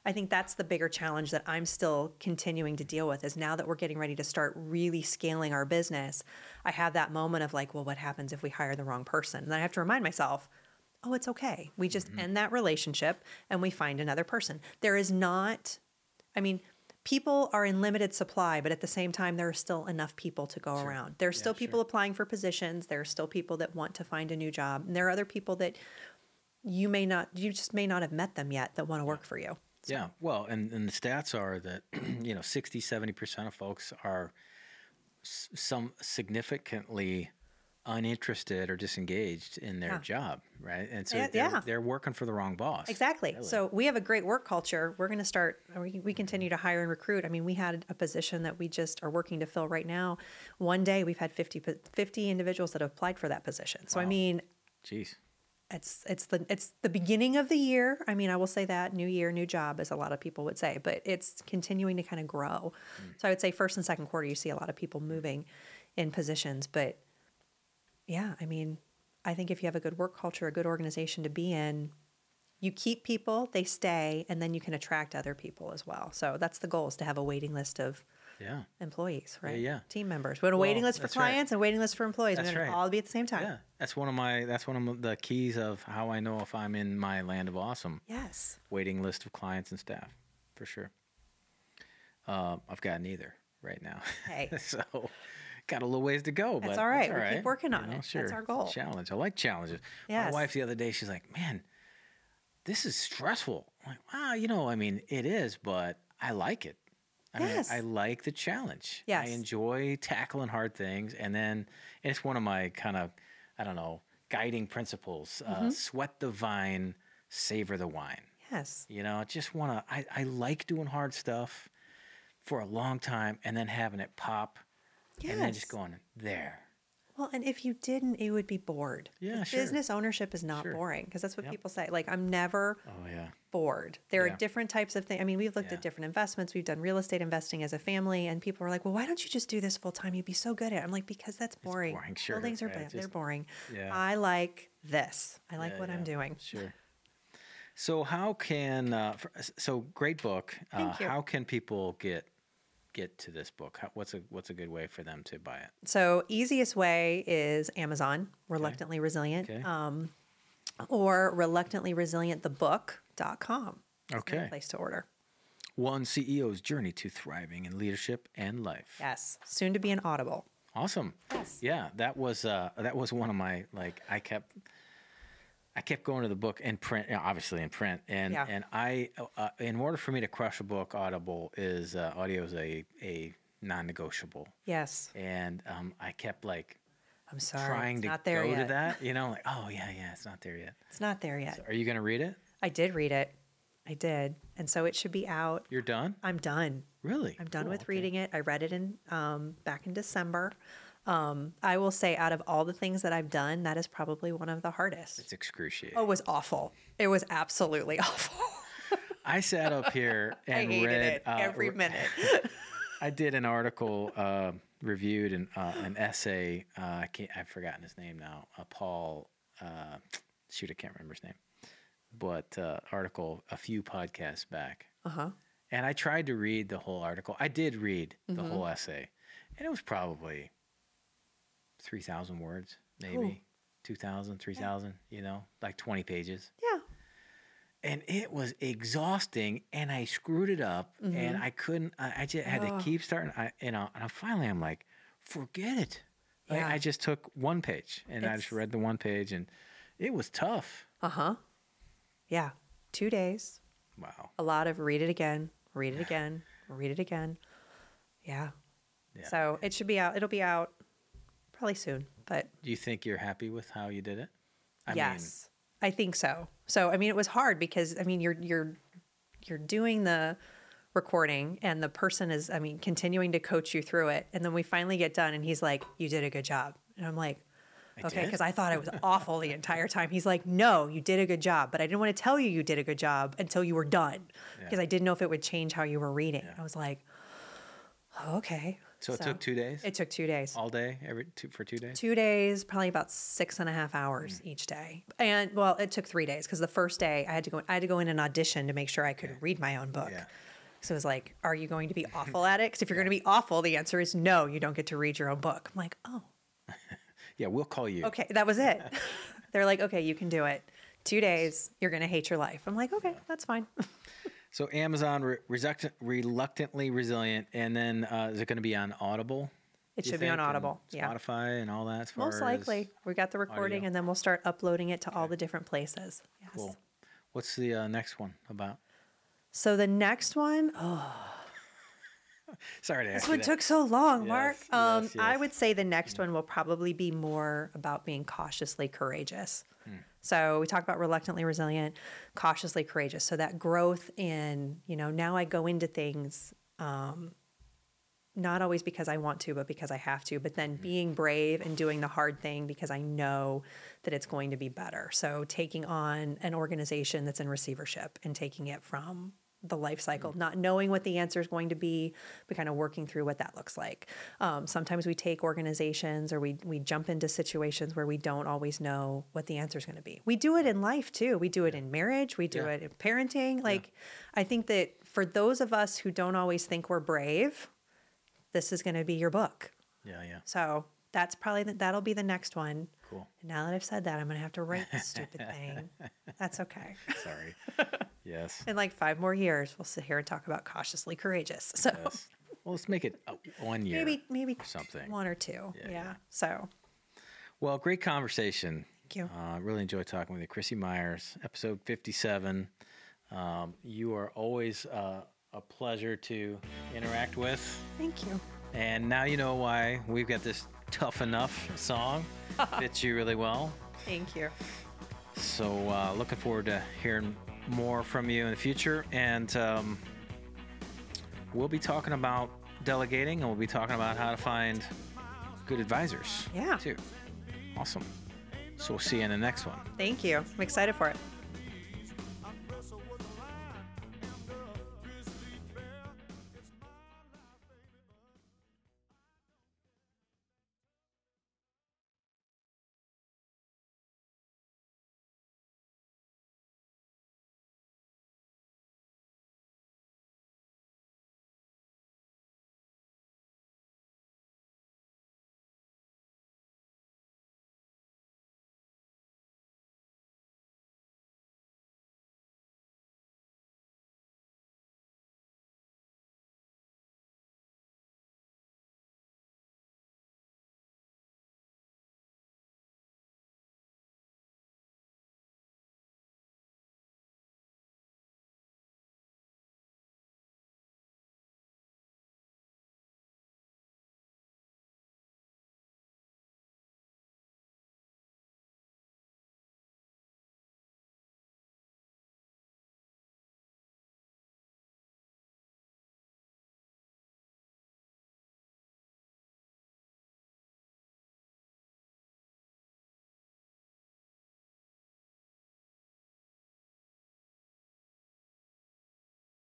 I think that's the bigger challenge that I'm still continuing to deal with is now that we're getting ready to start really scaling our business, I have that moment of like, well, what happens if we hire the wrong person? And then I have to remind myself, oh, it's okay. We just mm-hmm. end that relationship and we find another person. There is not, I mean, people are in limited supply, but at the same time, there are still enough people to go sure. around. There's yeah, still people sure. applying for positions. There are still people that want to find a new job. And there are other people that you may not, you just may not have met them yet that want to work for you. So. Yeah. Well, and, and the stats are that, you know, sixty, seventy percent of folks are s- some significantly uninterested or disengaged in their yeah. job, right? And so yeah, they're, yeah. they're working for the wrong boss. Exactly. Really. So we have a great work culture. We're going to start, we, we continue to hire and recruit. I mean, we had a position that we just are working to fill right now. One day we've had fifty, fifty individuals that have applied for that position. So, wow. I mean, jeez. It's it's the it's the beginning of the year. I mean, I will say that new year, new job, as a lot of people would say, but it's continuing to kind of grow. Mm. So I would say first and second quarter, you see a lot of people moving in positions. But yeah, I mean, I think if you have a good work culture, a good organization to be in, you keep people, they stay, and then you can attract other people as well. So that's the goal, is to have a waiting list of yeah. employees, right? Yeah, yeah. Team members. We have a well, waiting list for clients right. and a waiting list for employees. That's We're going right. to all be at the same time. Yeah, that's one of my that's one of the keys of how I know if I'm in my land of awesome. Yes. Waiting list of clients and staff, for sure. Uh, I've got neither right now. Hey. So got a little ways to go. That's but all right. That's all we'll right. keep working on you know, it. Sure. That's our goal. Challenge. I like challenges. Yes. My wife the other day, she's like, man, this is stressful. I'm like, wow, you know, I mean, it is, but I like it. I yes. mean, I like the challenge. Yes. I enjoy tackling hard things. And then it's one of my kind of, I don't know, guiding principles. Mm-hmm. Uh, sweat the vine, savor the wine. Yes. You know, I just want to, I, I like doing hard stuff for a long time and then having it pop yes. and then just going there. Well, and if you didn't, you would be bored. Yeah, sure. Business ownership is not sure. boring, because that's what yep. people say. Like, I'm never oh, yeah. bored. There yeah. are different types of things. I mean, we've looked yeah. at different investments. We've done real estate investing as a family, and people are like, well, why don't you just do this full time? You'd be so good at it. I'm like, because that's boring. It's boring, sure. Buildings are right. bad. Just, They're boring. Yeah. I like this. I like yeah, what yeah. I'm doing. Sure. So how can, uh, for, so great book. Uh, Thank you. How can people get get to this book? How, what's a what's a good way for them to buy it? So easiest way is Amazon, Reluctantly Resilient, Okay. um, or reluctantly resilient the book dot com. Okay. Place to order. One C E O's journey to thriving in leadership and life. Yes. Soon to be an Audible. Awesome. Yes. Yeah, that was uh, that was one of my like I kept I kept going to the book in print, you know, obviously in print, and Yeah. and I uh, in order for me to crush a book, Audible is uh, audio is a a non-negotiable. Yes. And um, I kept like I'm sorry. trying it's to not there go yet. to that, you know, like oh yeah yeah, it's not there yet. It's not there yet. So are you going to read it? I did read it. I did. And so it should be out. You're done? I'm done. Really? I'm done Cool, with okay. reading it. I read it in um, back in December. Um, I will say, out of all the things that I've done, that is probably one of the hardest. It's excruciating. Oh, it was awful. It was absolutely awful. I sat up here I and hated read it uh, every minute. I did an article, uh, reviewed an uh, an essay. Uh, I can't. I've forgotten his name now. Uh, Paul. Uh, shoot, I can't remember his name. But uh, article a few podcasts back. Uh huh. And I tried to read the whole article. I did read the Mhm. whole essay, and it was probably three thousand words, maybe Ooh. two thousand, three thousand. You know, like twenty pages. Yeah. And it was exhausting, and I screwed it up, Mhm. and I couldn't. I, I just had Ugh. to keep starting. I, you know, and I finally, I'm like, forget it. Like, Yeah. I just took one page, and I just It's- read the one page, and it was tough. Uh huh. Yeah. Two days. Wow. A lot of read it again, read it again, read it again. Yeah. Yeah. So it should be out. It'll be out probably soon, but Do you think you're happy with how you did it? I yes, I think so. So I mean, it was hard because I mean, you're you're you're doing the recording, and the person is, I mean, continuing to coach you through it, and then we finally get done, and he's like, "You did a good job," and I'm like, I "Okay," did? because I thought it was awful the entire time. He's like, "No, you did a good job," but I didn't want to tell you you did a good job until you were done, Yeah. because I didn't know if it would change how you were reading. Yeah. I was like, oh, "Okay." So, it So, took two days? It took two days. All day? every two For two days? Two days, probably about six and a half hours Mm. each day. And well, it took three days because the first day I had to go. I had to go in and audition to make sure I could read my own book. Yeah. So it was like, "Are you going to be awful at it? Because if you're going to be awful, the answer is no. You don't get to read your own book." I'm like, "Oh, Yeah, we'll call you. okay." That was it. They're like, "Okay, you can do it. Two days, you're going to hate your life." I'm like, "Okay, that's fine." So Amazon, re- reluctant, reluctantly resilient, and then uh, is it going to be on Audible? It do you should be on think, and Audible. Yeah. Spotify and all that. As far Most likely. as- We got the recording audio. and then we'll start uploading it to all the different places. Yes. Cool. What's the uh, next one about? So the next one, oh, Sorry to ask this you one that. took so long, Yes, Mark. Um, yes, I yes. would say the next one will probably be more about being cautiously courageous. So we talk about reluctantly resilient, cautiously courageous. So that growth in, you know, now I go into things um, not always because I want to, but because I have to, but then being brave and doing the hard thing because I know that it's going to be better. So taking on an organization that's in receivership and taking it from the life cycle, not knowing what the answer is going to be, but kind of working through what that looks like. Um, sometimes we take organizations or we we jump into situations where we don't always know what the answer is going to be. We do it in life too. We do it in marriage. We do Yeah. it in parenting. Like, I think that for those of us who don't always think we're brave, this is going to be your book. Yeah, yeah. So that's probably the, that'll be the next one. Cool. And now that I've said that, I'm going to have to write this stupid thing. That's okay. Sorry. Yes. In like five more years, we'll sit here and talk about cautiously courageous. So Yes. Well, let's make it uh, one year. maybe maybe something. one or two. Yeah, Yeah. yeah. So Well, great conversation. thank you. I uh, really enjoyed talking with you. Chrissy Myers, episode fifty-seven. Um, you are always uh, a pleasure to interact with. Thank you. And now you know why we've got this Tough Enough song. Fits you really well. Thank you. So uh, looking forward to hearing more from you in the future. And um, we'll be talking about delegating, and we'll be talking about how to find good advisors. Yeah. Too. Awesome. So we'll see you in the next one. Thank you. I'm excited for it.